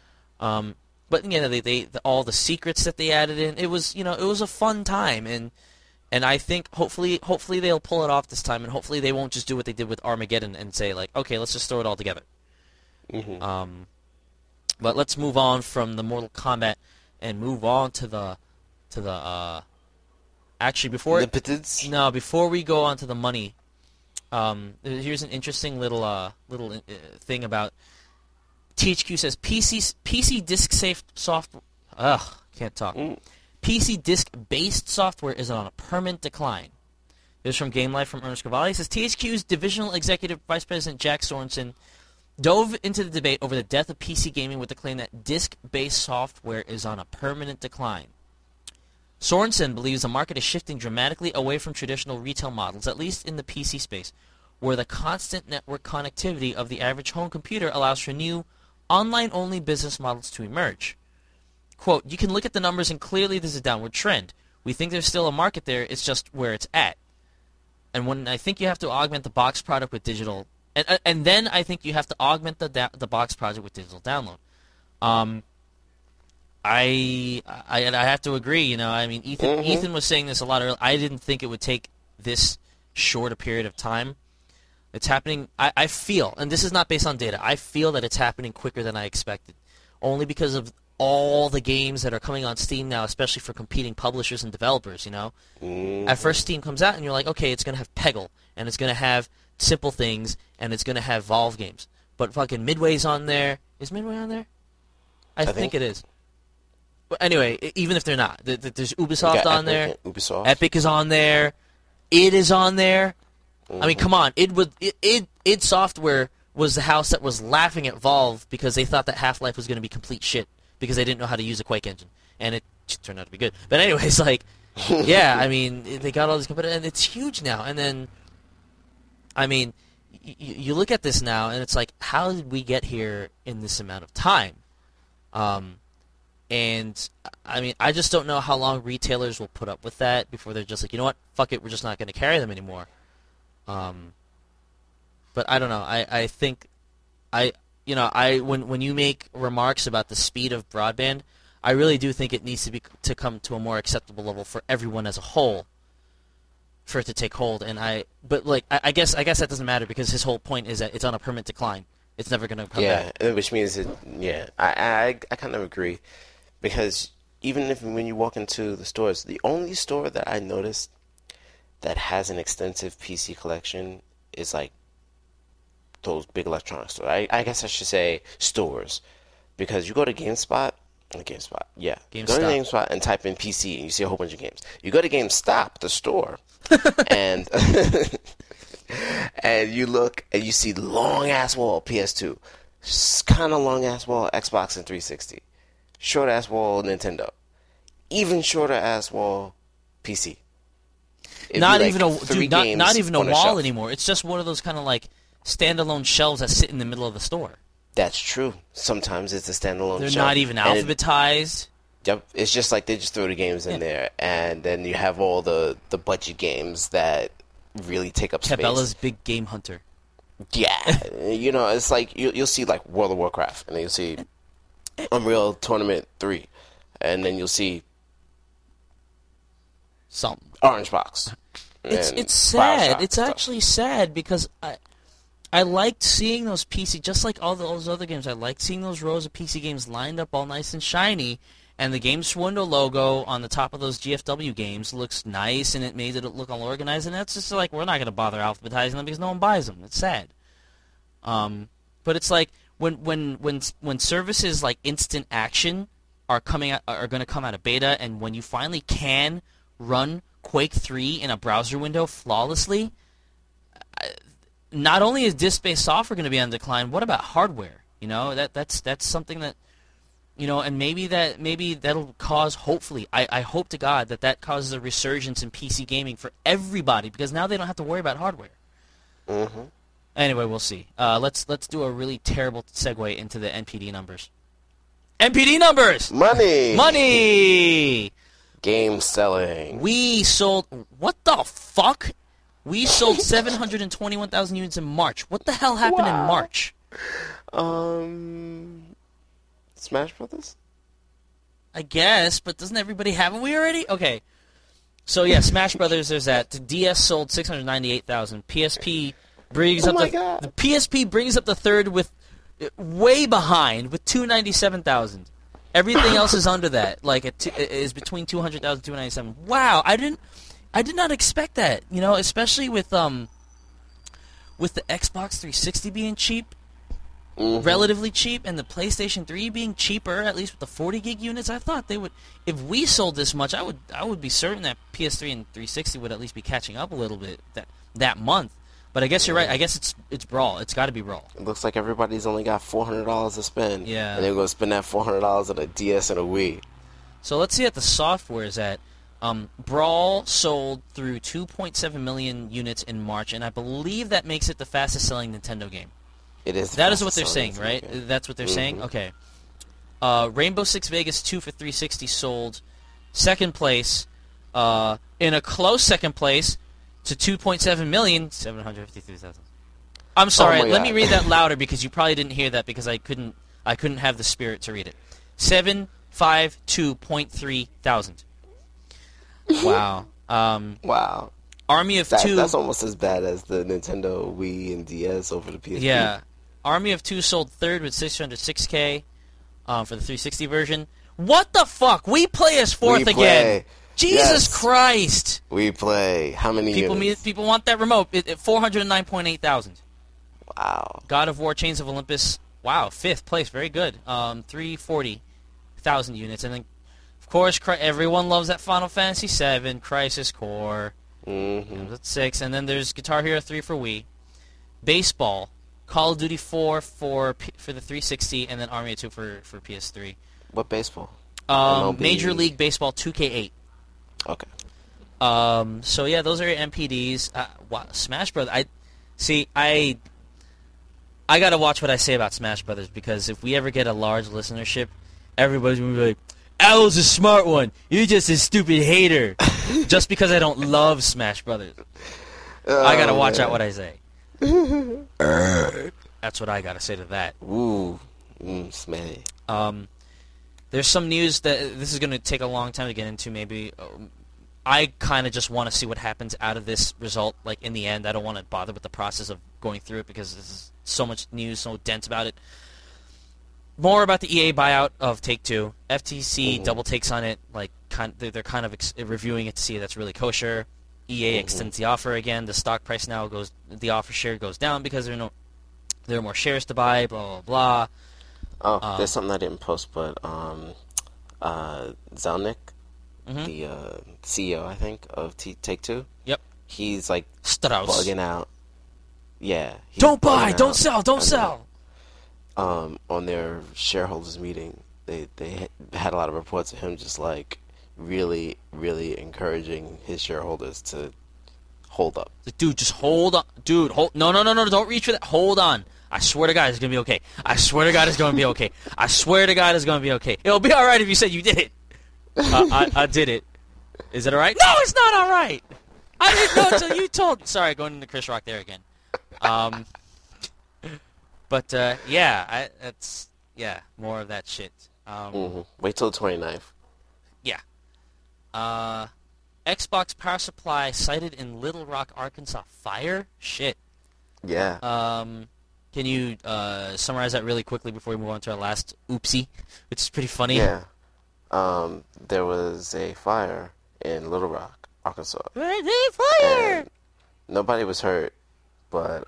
But they all the secrets that they added in, it was a fun time, and I think hopefully they'll pull it off this time, and hopefully they won't just do what they did with Armageddon and say okay, let's just throw it all together. Mm-hmm. But let's move on from the Mortal Kombat and move on to the actually before we go on to the money, here's an interesting little thing about THQ says PC disk safe software. Can't talk. PC disk-based software is on a permanent decline. This is from Game Life from Ernest Cavalli. It says THQ's Divisional Executive Vice President Jack Sorensen dove into the debate over the death of PC gaming with the claim that disk-based software is on a permanent decline. Sorensen believes the market is shifting dramatically away from traditional retail models, at least in the PC space, where the constant network connectivity of the average home computer allows for new, online-only business models to emerge. Quote, you can look at the numbers and clearly there's a downward trend. We think there's still a market there, it's just where it's at. and when I think you have to augment the box product with digital, and then I think you have to augment the box project with digital download. I have to agree. You know, I mean, Ethan was saying this a lot earlier. I didn't think it would take this short a period of time. It's happening. I feel, and this is not based on data, I feel that it's happening quicker than I expected, only because of all the games that are coming on Steam now, especially for competing publishers and developers. You know, at first Steam comes out and you're like, okay, it's gonna have Peggle and it's gonna have Simple Things and it's gonna have Valve games, but fucking Midway's on there. Is Midway on there? I think it is. But anyway, even if they're not, there's Ubisoft on there. Ubisoft. Epic is on there. Id is on there. I mean, come on. Id Software was the house that was laughing at Valve because they thought that Half-Life was going to be complete shit because they didn't know how to use a Quake engine, and it turned out to be good. But anyways, like, yeah, I mean, they got all these competitors, and it's huge now. And then, I mean, you look at this now, and it's like, how did we get here in this amount of time? And, I mean, I just don't know how long retailers will put up with that before they're just like, you know what, fuck it, we're just not going to carry them anymore. But I don't know. I think, when you make remarks about the speed of broadband, I really do think it needs to come to a more acceptable level for everyone as a whole, for it to take hold. But I guess that doesn't matter because his whole point is that it's on a permanent decline. It's never going to come back. Yeah, which means I kind of agree. Because even when you walk into the stores, the only store that I noticed that has an extensive PC collection is like those big electronics stores. I guess I should say stores. Because you go to GameSpot, you go to GameSpot and type in PC and you see a whole bunch of games. You go to GameStop, the store, and and you look and you see long-ass wall PS2, kind of long-ass wall Xbox and 360. Short ass wall Nintendo, even shorter ass wall PC. Not even a wall shelf anymore. It's just one of those kind of like standalone shelves that sit in the middle of the store. That's true. Sometimes it's a standalone. They're shelf. Not even alphabetized. Yep, it's just like they just throw the games in there, and then you have all the budget games that really take up space. Cabela's Big Game Hunter. Yeah, it's like you'll see like World of Warcraft, and then you'll see Unreal Tournament 3, and then you'll see some Orange Box. It's sad. BioShock it's stuff. Actually sad because I liked seeing those PC, just like all those other games. I liked seeing those rows of PC games lined up all nice and shiny, and the Games Window logo on the top of those GFW games looks nice, and it made it look all organized. And that's just like, we're not going to bother alphabetizing them because no one buys them. It's sad. But it's like when services like Instant Action are going to come out of beta, and when you finally can run Quake 3 in a browser window flawlessly, not only is disk-based software going to be on decline, what about hardware? That's something that, and maybe that'll cause, hopefully, I hope to God that causes a resurgence in PC gaming for everybody, because now they don't have to worry about hardware. Mm-hmm. Anyway, we'll see. Let's do a really terrible segue into the NPD numbers. NPD numbers! Money! Game selling. We sold... What the fuck? We sold 721,000 units in March. What the hell happened in March? Smash Brothers? I guess, but doesn't everybody have it already? Okay. So yeah, Smash Brothers, there's that. The DS sold 698,000. PSP brings up the PSP brings up the third with way behind with 297,000. Everything else is under that. Like is between 200,000 and 297. Wow, I did not expect that. Especially with the Xbox 360 being cheap, relatively cheap, and the PlayStation 3 being cheaper, at least with the 40 gig units. I thought they would. If we sold this much, I would be certain that PS3 and 360 would at least be catching up a little bit that month. But I guess you're right. I guess it's Brawl. It's got to be Brawl. It looks like everybody's only got $400 to spend. Yeah. And they're going to spend that $400 on a DS and a Wii. So let's see what the software is at. Brawl sold through 2.7 million units in March, and I believe that makes it the fastest-selling Nintendo game. It is. That is what they're saying, right? Game. That's what they're saying? Okay. Rainbow Six Vegas 2 for 360 sold second place. In a close second place to 2.7,753,000. I'm sorry. Let me read that louder because you probably didn't hear that because I couldn't have the spirit to read it. 752.3 thousand. Wow. Wow. Army of Two. That's almost as bad as the Nintendo Wii and DS over the PSP. Yeah. Army of Two sold third with 606K for the 360 version. What the fuck? We play as fourth again. Jesus Christ. We play. How many units? People want that remote. 409.8 thousand. Wow. God of War Chains of Olympus. Wow, fifth place. Very good. 340,000 units. And then, of course, everyone loves that Final Fantasy VII, Crisis Core. Mm-hmm. That's 6. And then there's Guitar Hero 3 for Wii. Baseball. Call of Duty 4 for the 360. And then Army of 2 for PS3. What baseball? Major League Baseball 2K8. Okay. So, yeah, those are your MPDs. Smash Bros. I gotta watch what I say about Smash Brothers because if we ever get a large listenership, everybody's gonna be like, "Owl's a smart one. You're just a stupid hater." Just because I don't love Smash Brothers, I gotta watch out what I say. That's what I gotta say to that. Ooh, smelly. There's some news that this is gonna take a long time to get into. Maybe I kind of just want to see what happens out of this result. Like in the end, I don't want to bother with the process of going through it because this is so much news, so dense about it. More about the EA buyout of Take-Two. FTC double takes on it. Like they're kind of reviewing it to see if that's really kosher. EA extends the offer again. The stock price now goes. The offer share goes down because there are more shares to buy. Blah blah blah. Oh, there's something I didn't post, but Zelnick, the CEO, I think, of Take-Two. Yep. He's like Strauss. bugging out. Yeah. Don't buy. Don't sell. Don't sell. On their shareholders meeting, they had a lot of reports of him just like really, really encouraging his shareholders to hold up. Dude, just hold on. Dude, hold. No. Don't reach for that. Hold on. I swear to God, it's gonna be okay. I swear to God, it's gonna be okay. I swear to God, it's gonna be okay. It'll be all right if you said you did it. I did it. Is it all right? No, it's not all right. I didn't know until you told. Sorry, going into Chris Rock there again. But that's more of that shit. Wait till the 29th. Yeah. Xbox power supply sighted in Little Rock, Arkansas. Fire? Shit. Yeah. Can you summarize that really quickly before we move on to our last oopsie, which is pretty funny? Yeah. There was a fire in Little Rock, Arkansas. Fire! And nobody was hurt, but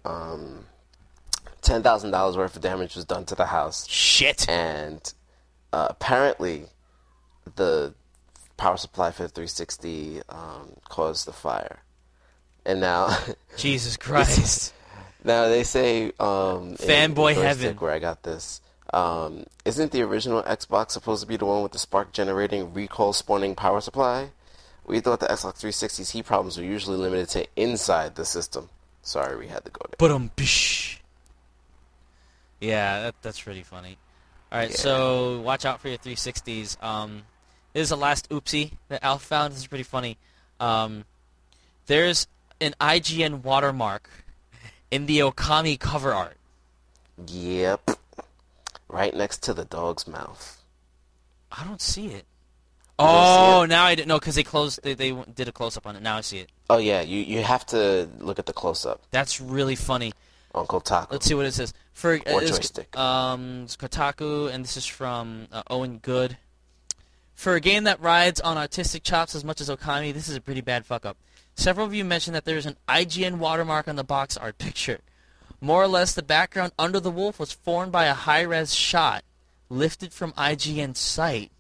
$10,000 worth of damage was done to the house. Shit. And apparently, the power supply for the 360 caused the fire. And now, Jesus Christ. Now they say fanboy heaven. Where I got this. Isn't the original Xbox supposed to be the one with the spark generating recoil spawning power supply? We thought the Xbox 360's heat problems were usually limited to inside the system. Sorry, we had to go there. Bish. Yeah, that's pretty funny. All right, so watch out for your 360s. This is the last oopsie that Alf found. This is pretty funny. There's an IGN watermark in the Okami cover art. Yep. Right next to the dog's mouth. I don't see it. Oh, now I didn't know because they did a close-up on it. Now I see it. Oh, yeah. You have to look at the close-up. That's really funny. On Kotaku. Let's see what it says. Or Joystick. It's Kotaku, and this is from Owen Good. For a game that rides on artistic chops as much as Okami, this is a pretty bad fuck-up. Several of you mentioned that there's an IGN watermark on the box art picture. More or less, the background under the wolf was formed by a high-res shot lifted from IGN's site.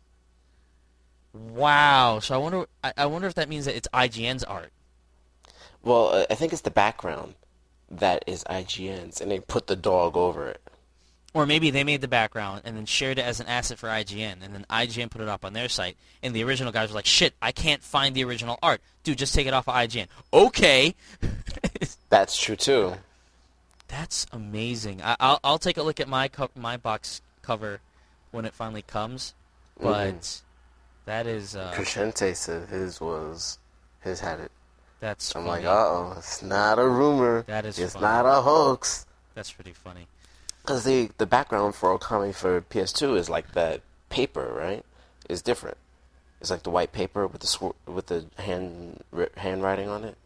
Wow. So I wonder if that means that it's IGN's art. Well, I think it's the background that is IGN's, and they put the dog over it. Or maybe they made the background and then shared it as an asset for IGN, and then IGN put it up on their site, and the original guys were like, shit, I can't find the original art. Dude, just take it off of IGN. Okay. That's true, too. That's amazing. I'll take a look at my box cover when it finally comes, but that is... Crescente said his had it. That's I'm funny. like, uh-oh, it's not a rumor. That is It's funny. not a hoax. That's pretty funny. Because the background for Okami for PS2 is like that paper, right? It's different. It's like the white paper with the handwriting on it.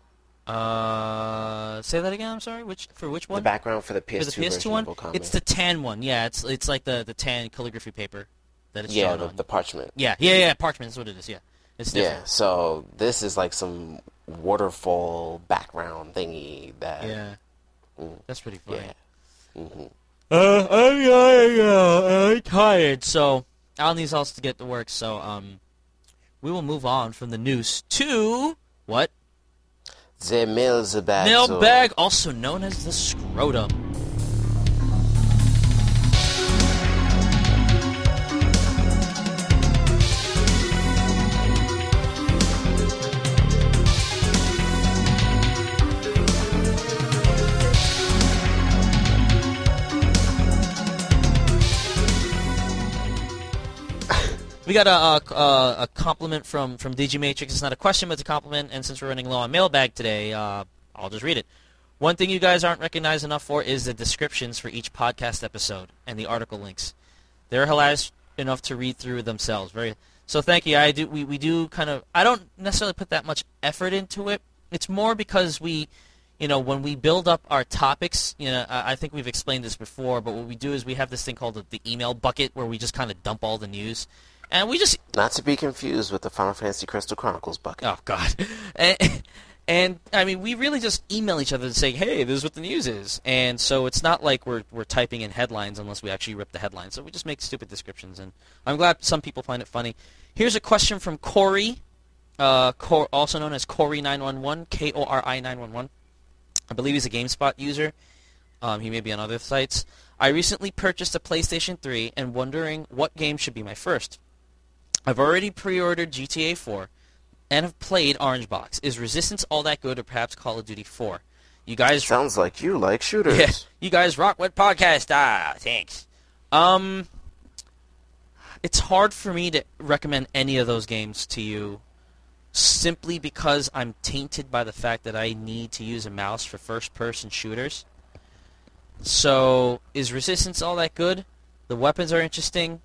Say that again. I'm sorry. Which one? The background for the PS2, for the PS2 version one. of Okami. It's the tan one. Yeah, it's like the tan calligraphy paper that it's drawn on. the parchment. Yeah. Parchment is what it is. Yeah, it's different. Yeah, so this is like some waterfall background thingy that. Yeah, that's pretty funny. Yeah. Mm-hmm. I'm tired, so Al needs also to get to work. So we will move on from the news to what? The mailbag. Mailbag, also known as the scrotum. We got a compliment from DG Matrix. It's not a question, but it's a compliment. And since we're running low on mailbag today, I'll just read it. One thing you guys aren't recognized enough for is the descriptions for each podcast episode and the article links. They're hilarious enough to read through themselves. So thank you. We do kind of. I don't necessarily put that much effort into it. It's more because when we build up our topics, I think we've explained this before, but what we do is we have this thing called the email bucket where we just kind of dump all the news. And we just... Not to be confused with the Final Fantasy Crystal Chronicles bucket. Oh, God. And I mean, we really just email each other and say, hey, this is what the news is. And so it's not like we're typing in headlines unless we actually rip the headlines. So we just make stupid descriptions. And I'm glad some people find it funny. Here's a question from Corey, also known as Corey911, Kori911. I believe he's a GameSpot user. He may be on other sites. I recently purchased a PlayStation 3 and wondering what game should be my first. I've already pre-ordered GTA 4 and have played Orange Box. Is Resistance all that good, or perhaps Call of Duty 4? You guys... Sounds like you like shooters. Yeah, you guys rock with podcast. Thanks. It's hard for me to recommend any of those games to you simply because I'm tainted by the fact that I need to use a mouse for first-person shooters. So, is Resistance all that good? The weapons are interesting.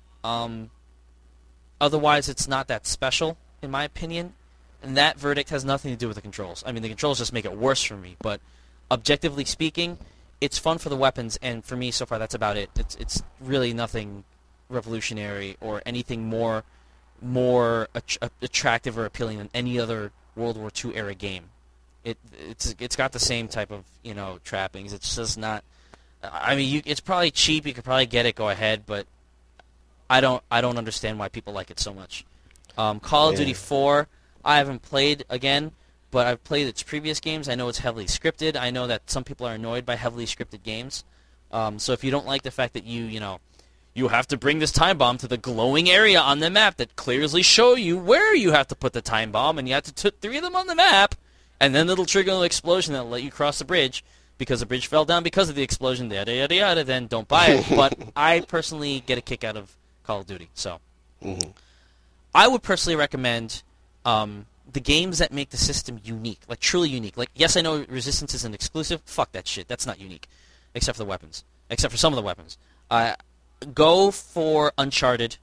Otherwise, it's not that special, in my opinion. And that verdict has nothing to do with the controls. I mean, the controls just make it worse for me. But objectively speaking, it's fun for the weapons, and for me, so far, that's about it. It's really nothing revolutionary or anything more attractive or appealing than any other World War II era game. It's got the same type of trappings. It's just not. I mean, it's probably cheap. You could probably get it. Go ahead, but I don't understand why people like it so much. Call of Duty 4, I haven't played again, but I've played its previous games. I know it's heavily scripted. I know that some people are annoyed by heavily scripted games. So if you don't like the fact that you have to bring this time bomb to the glowing area on the map that clearly show you where you have to put the time bomb, and you have to put 3 of them on the map, and then it'll trigger an explosion that'll let you cross the bridge because the bridge fell down because of the explosion, yada, yada, yada, then don't buy it. But I personally get a kick out of Call of Duty. So I would personally recommend the games that make the system unique, like truly unique. Like, yes, I know Resistance is an exclusive. Fuck that shit. That's not unique, except for the weapons. Except for some of the weapons. Go for Uncharted.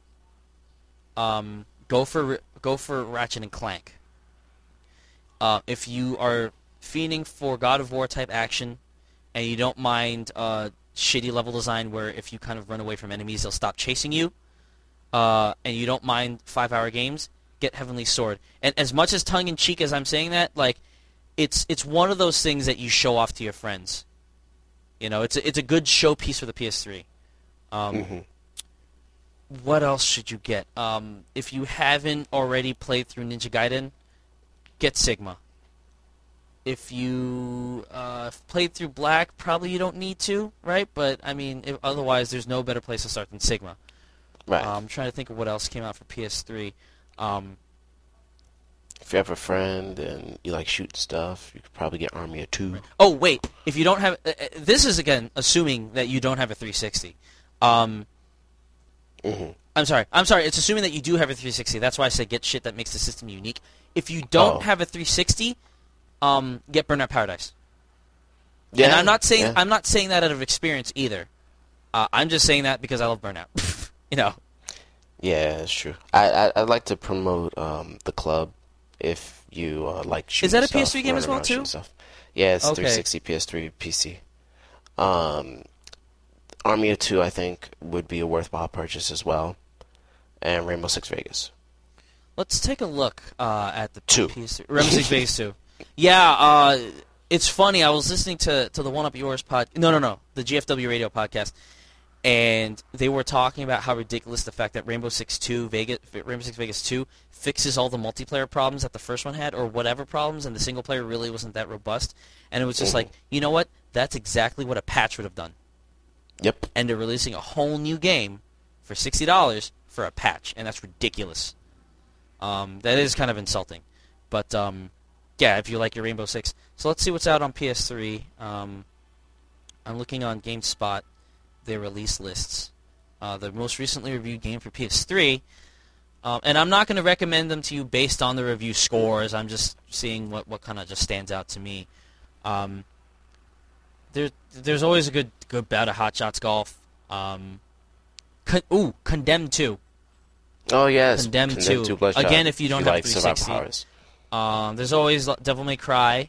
Go for Ratchet and Clank. If you are fiending for God of War type action, and you don't mind shitty level design where if you kind of run away from enemies, they'll stop chasing you, and you don't mind 5-hour games, get Heavenly Sword. And as much as tongue-in-cheek as I'm saying that, like, it's one of those things that you show off to your friends. It's a good showpiece for the PS3. What else should you get? If you haven't already played through Ninja Gaiden, get Sigma. If you played through Black, probably you don't need to, right? But, I mean, otherwise, there's no better place to start than Sigma. Right. I'm trying to think of what else came out for PS3. If you have a friend and you like shooting stuff, you could probably get Army of Two. Oh, wait. If you don't have... this is, again, assuming that you don't have a 360. I'm sorry. It's assuming that you do have a 360. That's why I said get shit that makes the system unique. If you don't Oh. have a 360, get Burnout Paradise. Yeah, And I'm not saying yeah. that out of experience either. I'm just saying that because I love Burnout. You know. Yeah, it's true. I'd like to promote the club if you like shooting Is that a stuff, PS3 game as running well around too? shooting stuff. Yeah, it's Okay. 360, PS3, PC. Army of Two, I think, would be a worthwhile purchase as well, and Rainbow Six Vegas. Let's take a look at the Two. PS3. Rainbow Six Vegas 2. Yeah, it's funny. I was listening to the One Up Yours the GFW Radio podcast, and they were talking about how ridiculous the fact that Rainbow Six Vegas 2 fixes all the multiplayer problems that the first one had, or whatever problems, and the single player really wasn't that robust. And it was just like, you know what? That's exactly what a patch would have done. Yep. And they're releasing a whole new game for $60 for a patch, and that's ridiculous. That is kind of insulting. But, yeah, if you like your Rainbow Six. So let's see what's out on PS3. I'm looking on GameSpot, their release lists. The most recently reviewed game for PS3. And I'm not going to recommend them to you based on the review scores. I'm just seeing what kind of just stands out to me. There's always a good bout of Hot Shots Golf. Condemned 2. Oh yes, Condemned 2. Bloodshot, Again, if you don't have like 360. Survival Horrors. There's always Devil May Cry.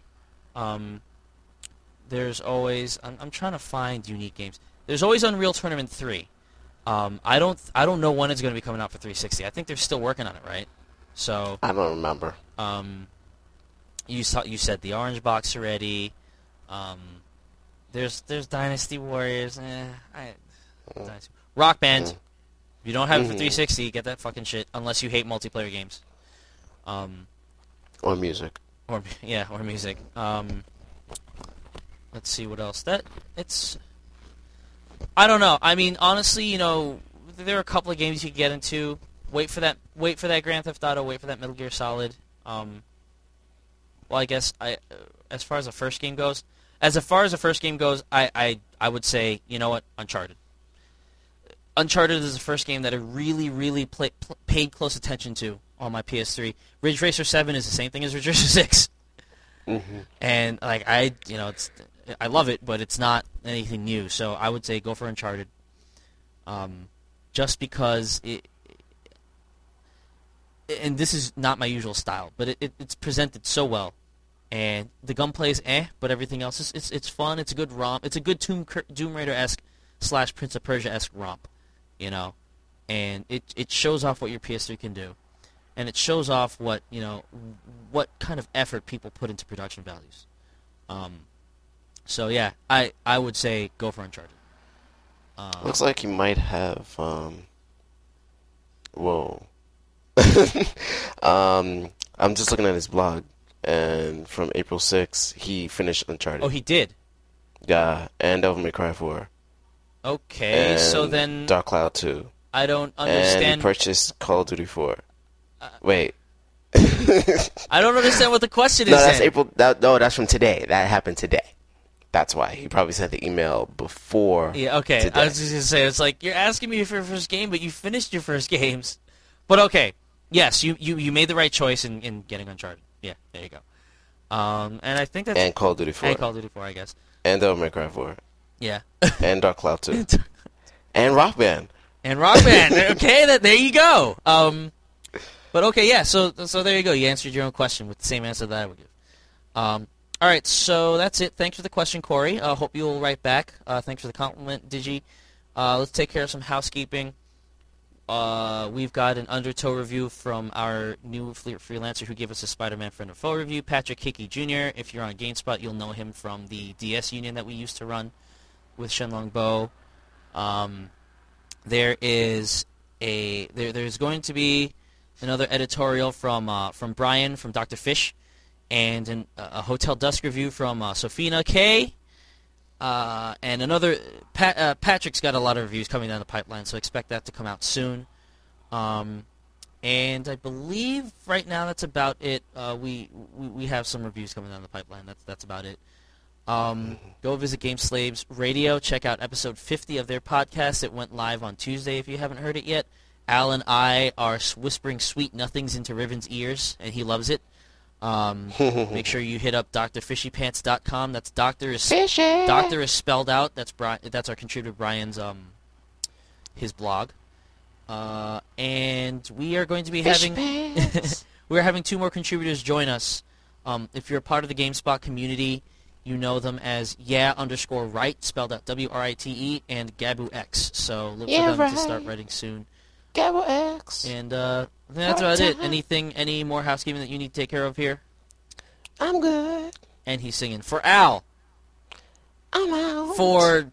There's always I'm trying to find unique games. There's always Unreal Tournament 3. I don't know when it's going to be coming out for 360. I think they're still working on it, right? So I don't remember. you said the Orange Box already. There's Dynasty Warriors. Dynasty. Rock Band. If you don't have it for 360, get that fucking shit. Unless you hate multiplayer games. Or music. Or music. Let's see what else. I don't know. I mean, honestly, there are a couple of games you could get into. Wait for that Grand Theft Auto. Wait for that Metal Gear Solid. Well, I guess as far as the first game goes, I would say, you know what, Uncharted. Uncharted is the first game that I really, really paid close attention to on my PS3. Ridge Racer 7 is the same thing as Ridge Racer 6. And I love it, but it's not anything new. So I would say go for Uncharted. Just because and this is not my usual style, but it's presented so well. And the gunplay is but everything else it's fun. It's a good romp. It's a good Doom Raider-esque / Prince of Persia-esque romp, and it shows off what your PS3 can do, and it shows off what kind of effort people put into production values. So yeah, I would say go for Uncharted. Looks like you might have whoa. I'm just looking at his blog, and from April 6th, he finished Uncharted. Oh, he did? Yeah, and Devil May Cry 4. Okay, and so then Dark Cloud 2. I don't understand. And he purchased Call of Duty 4. Wait. I don't understand what the question is. No, that's then. April. That's from today. That happened today. That's why he probably sent the email before. Yeah, okay. Today. I was just gonna say, it's like you're asking me for your first game, but you finished your first games. But okay, yes, you made the right choice in getting Uncharted. Yeah, there you go. And I think that's and Call of Duty 4. And Call of Duty 4, I guess. And Devil May Cry 4. Yeah. And Dark Cloud 2. And Rock Band. And Rock Band. Okay, there you go. But okay, yeah. So there you go. You answered your own question with the same answer that I would give. All right, so that's it. Thanks for the question, Corey. Hope you'll write back. Thanks for the compliment, Digi. Let's take care of some housekeeping. We've got an Undertow review from our new freelancer who gave us a Spider-Man Friend of Foe review, Patrick Hickey Jr. If you're on GameSpot, you'll know him from the DS Union that we used to run with Shenlong Bo. There's going to be another editorial from Brian from Dr. Fish, and a Hotel Dusk review from Sofina K. And another Patrick's got a lot of reviews coming down the pipeline, so expect that to come out soon. And I believe right now that's about it. We have some reviews coming down the pipeline. That's about it. Go visit GameSlaves Radio. Check out episode 50 of their podcast. It went live on Tuesday. If you haven't heard it yet, Al and I are whispering sweet nothings into Riven's ears, and he loves it. Make sure you hit up drfishypants.com. That's doctor is spelled out. That's our contributor Brian's his blog. And we are going to be we're having 2 more contributors join us. If you're a part of the GameSpot community, you know them as _right, spelled out WRITE, and GabuX. So look for them to start writing soon. GabuX. And that's about it. Any more housekeeping that you need to take care of here? I'm good. And he's singing. For Al. I'm out. For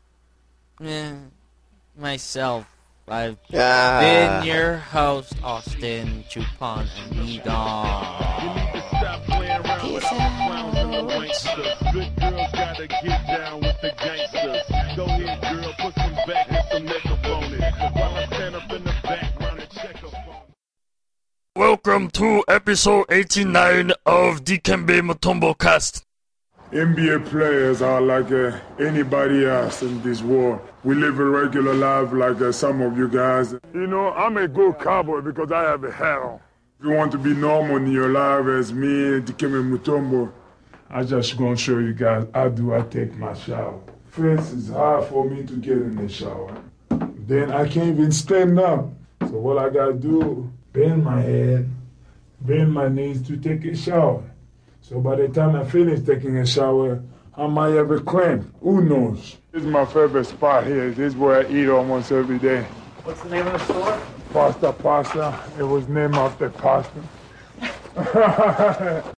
myself. I've been your host, Austin Chupon, and we gone. Peace out. Good girls gotta get down with the gangsters. Go ahead, girl, put some back and some makeup on it. While I stand up in the background and check up on it. Welcome to episode 89 of Dikembe Mutombo Cast. NBA players are like anybody else in this world. We live a regular life like some of you guys. You know, I'm a good cowboy because I have a hat on. If you want to be normal in your life as me, Dikembe Mutombo, I just gonna show you guys how do I take my shower. First, it's hard for me to get in the shower. Then I can't even stand up. So what I gotta do, bend my head, bend my knees to take a shower. So by the time I finish taking a shower, I might have a cramp. Who knows? This is my favorite spot here. This is where I eat almost every day. What's the name of the store? Pasta. It was named after pasta.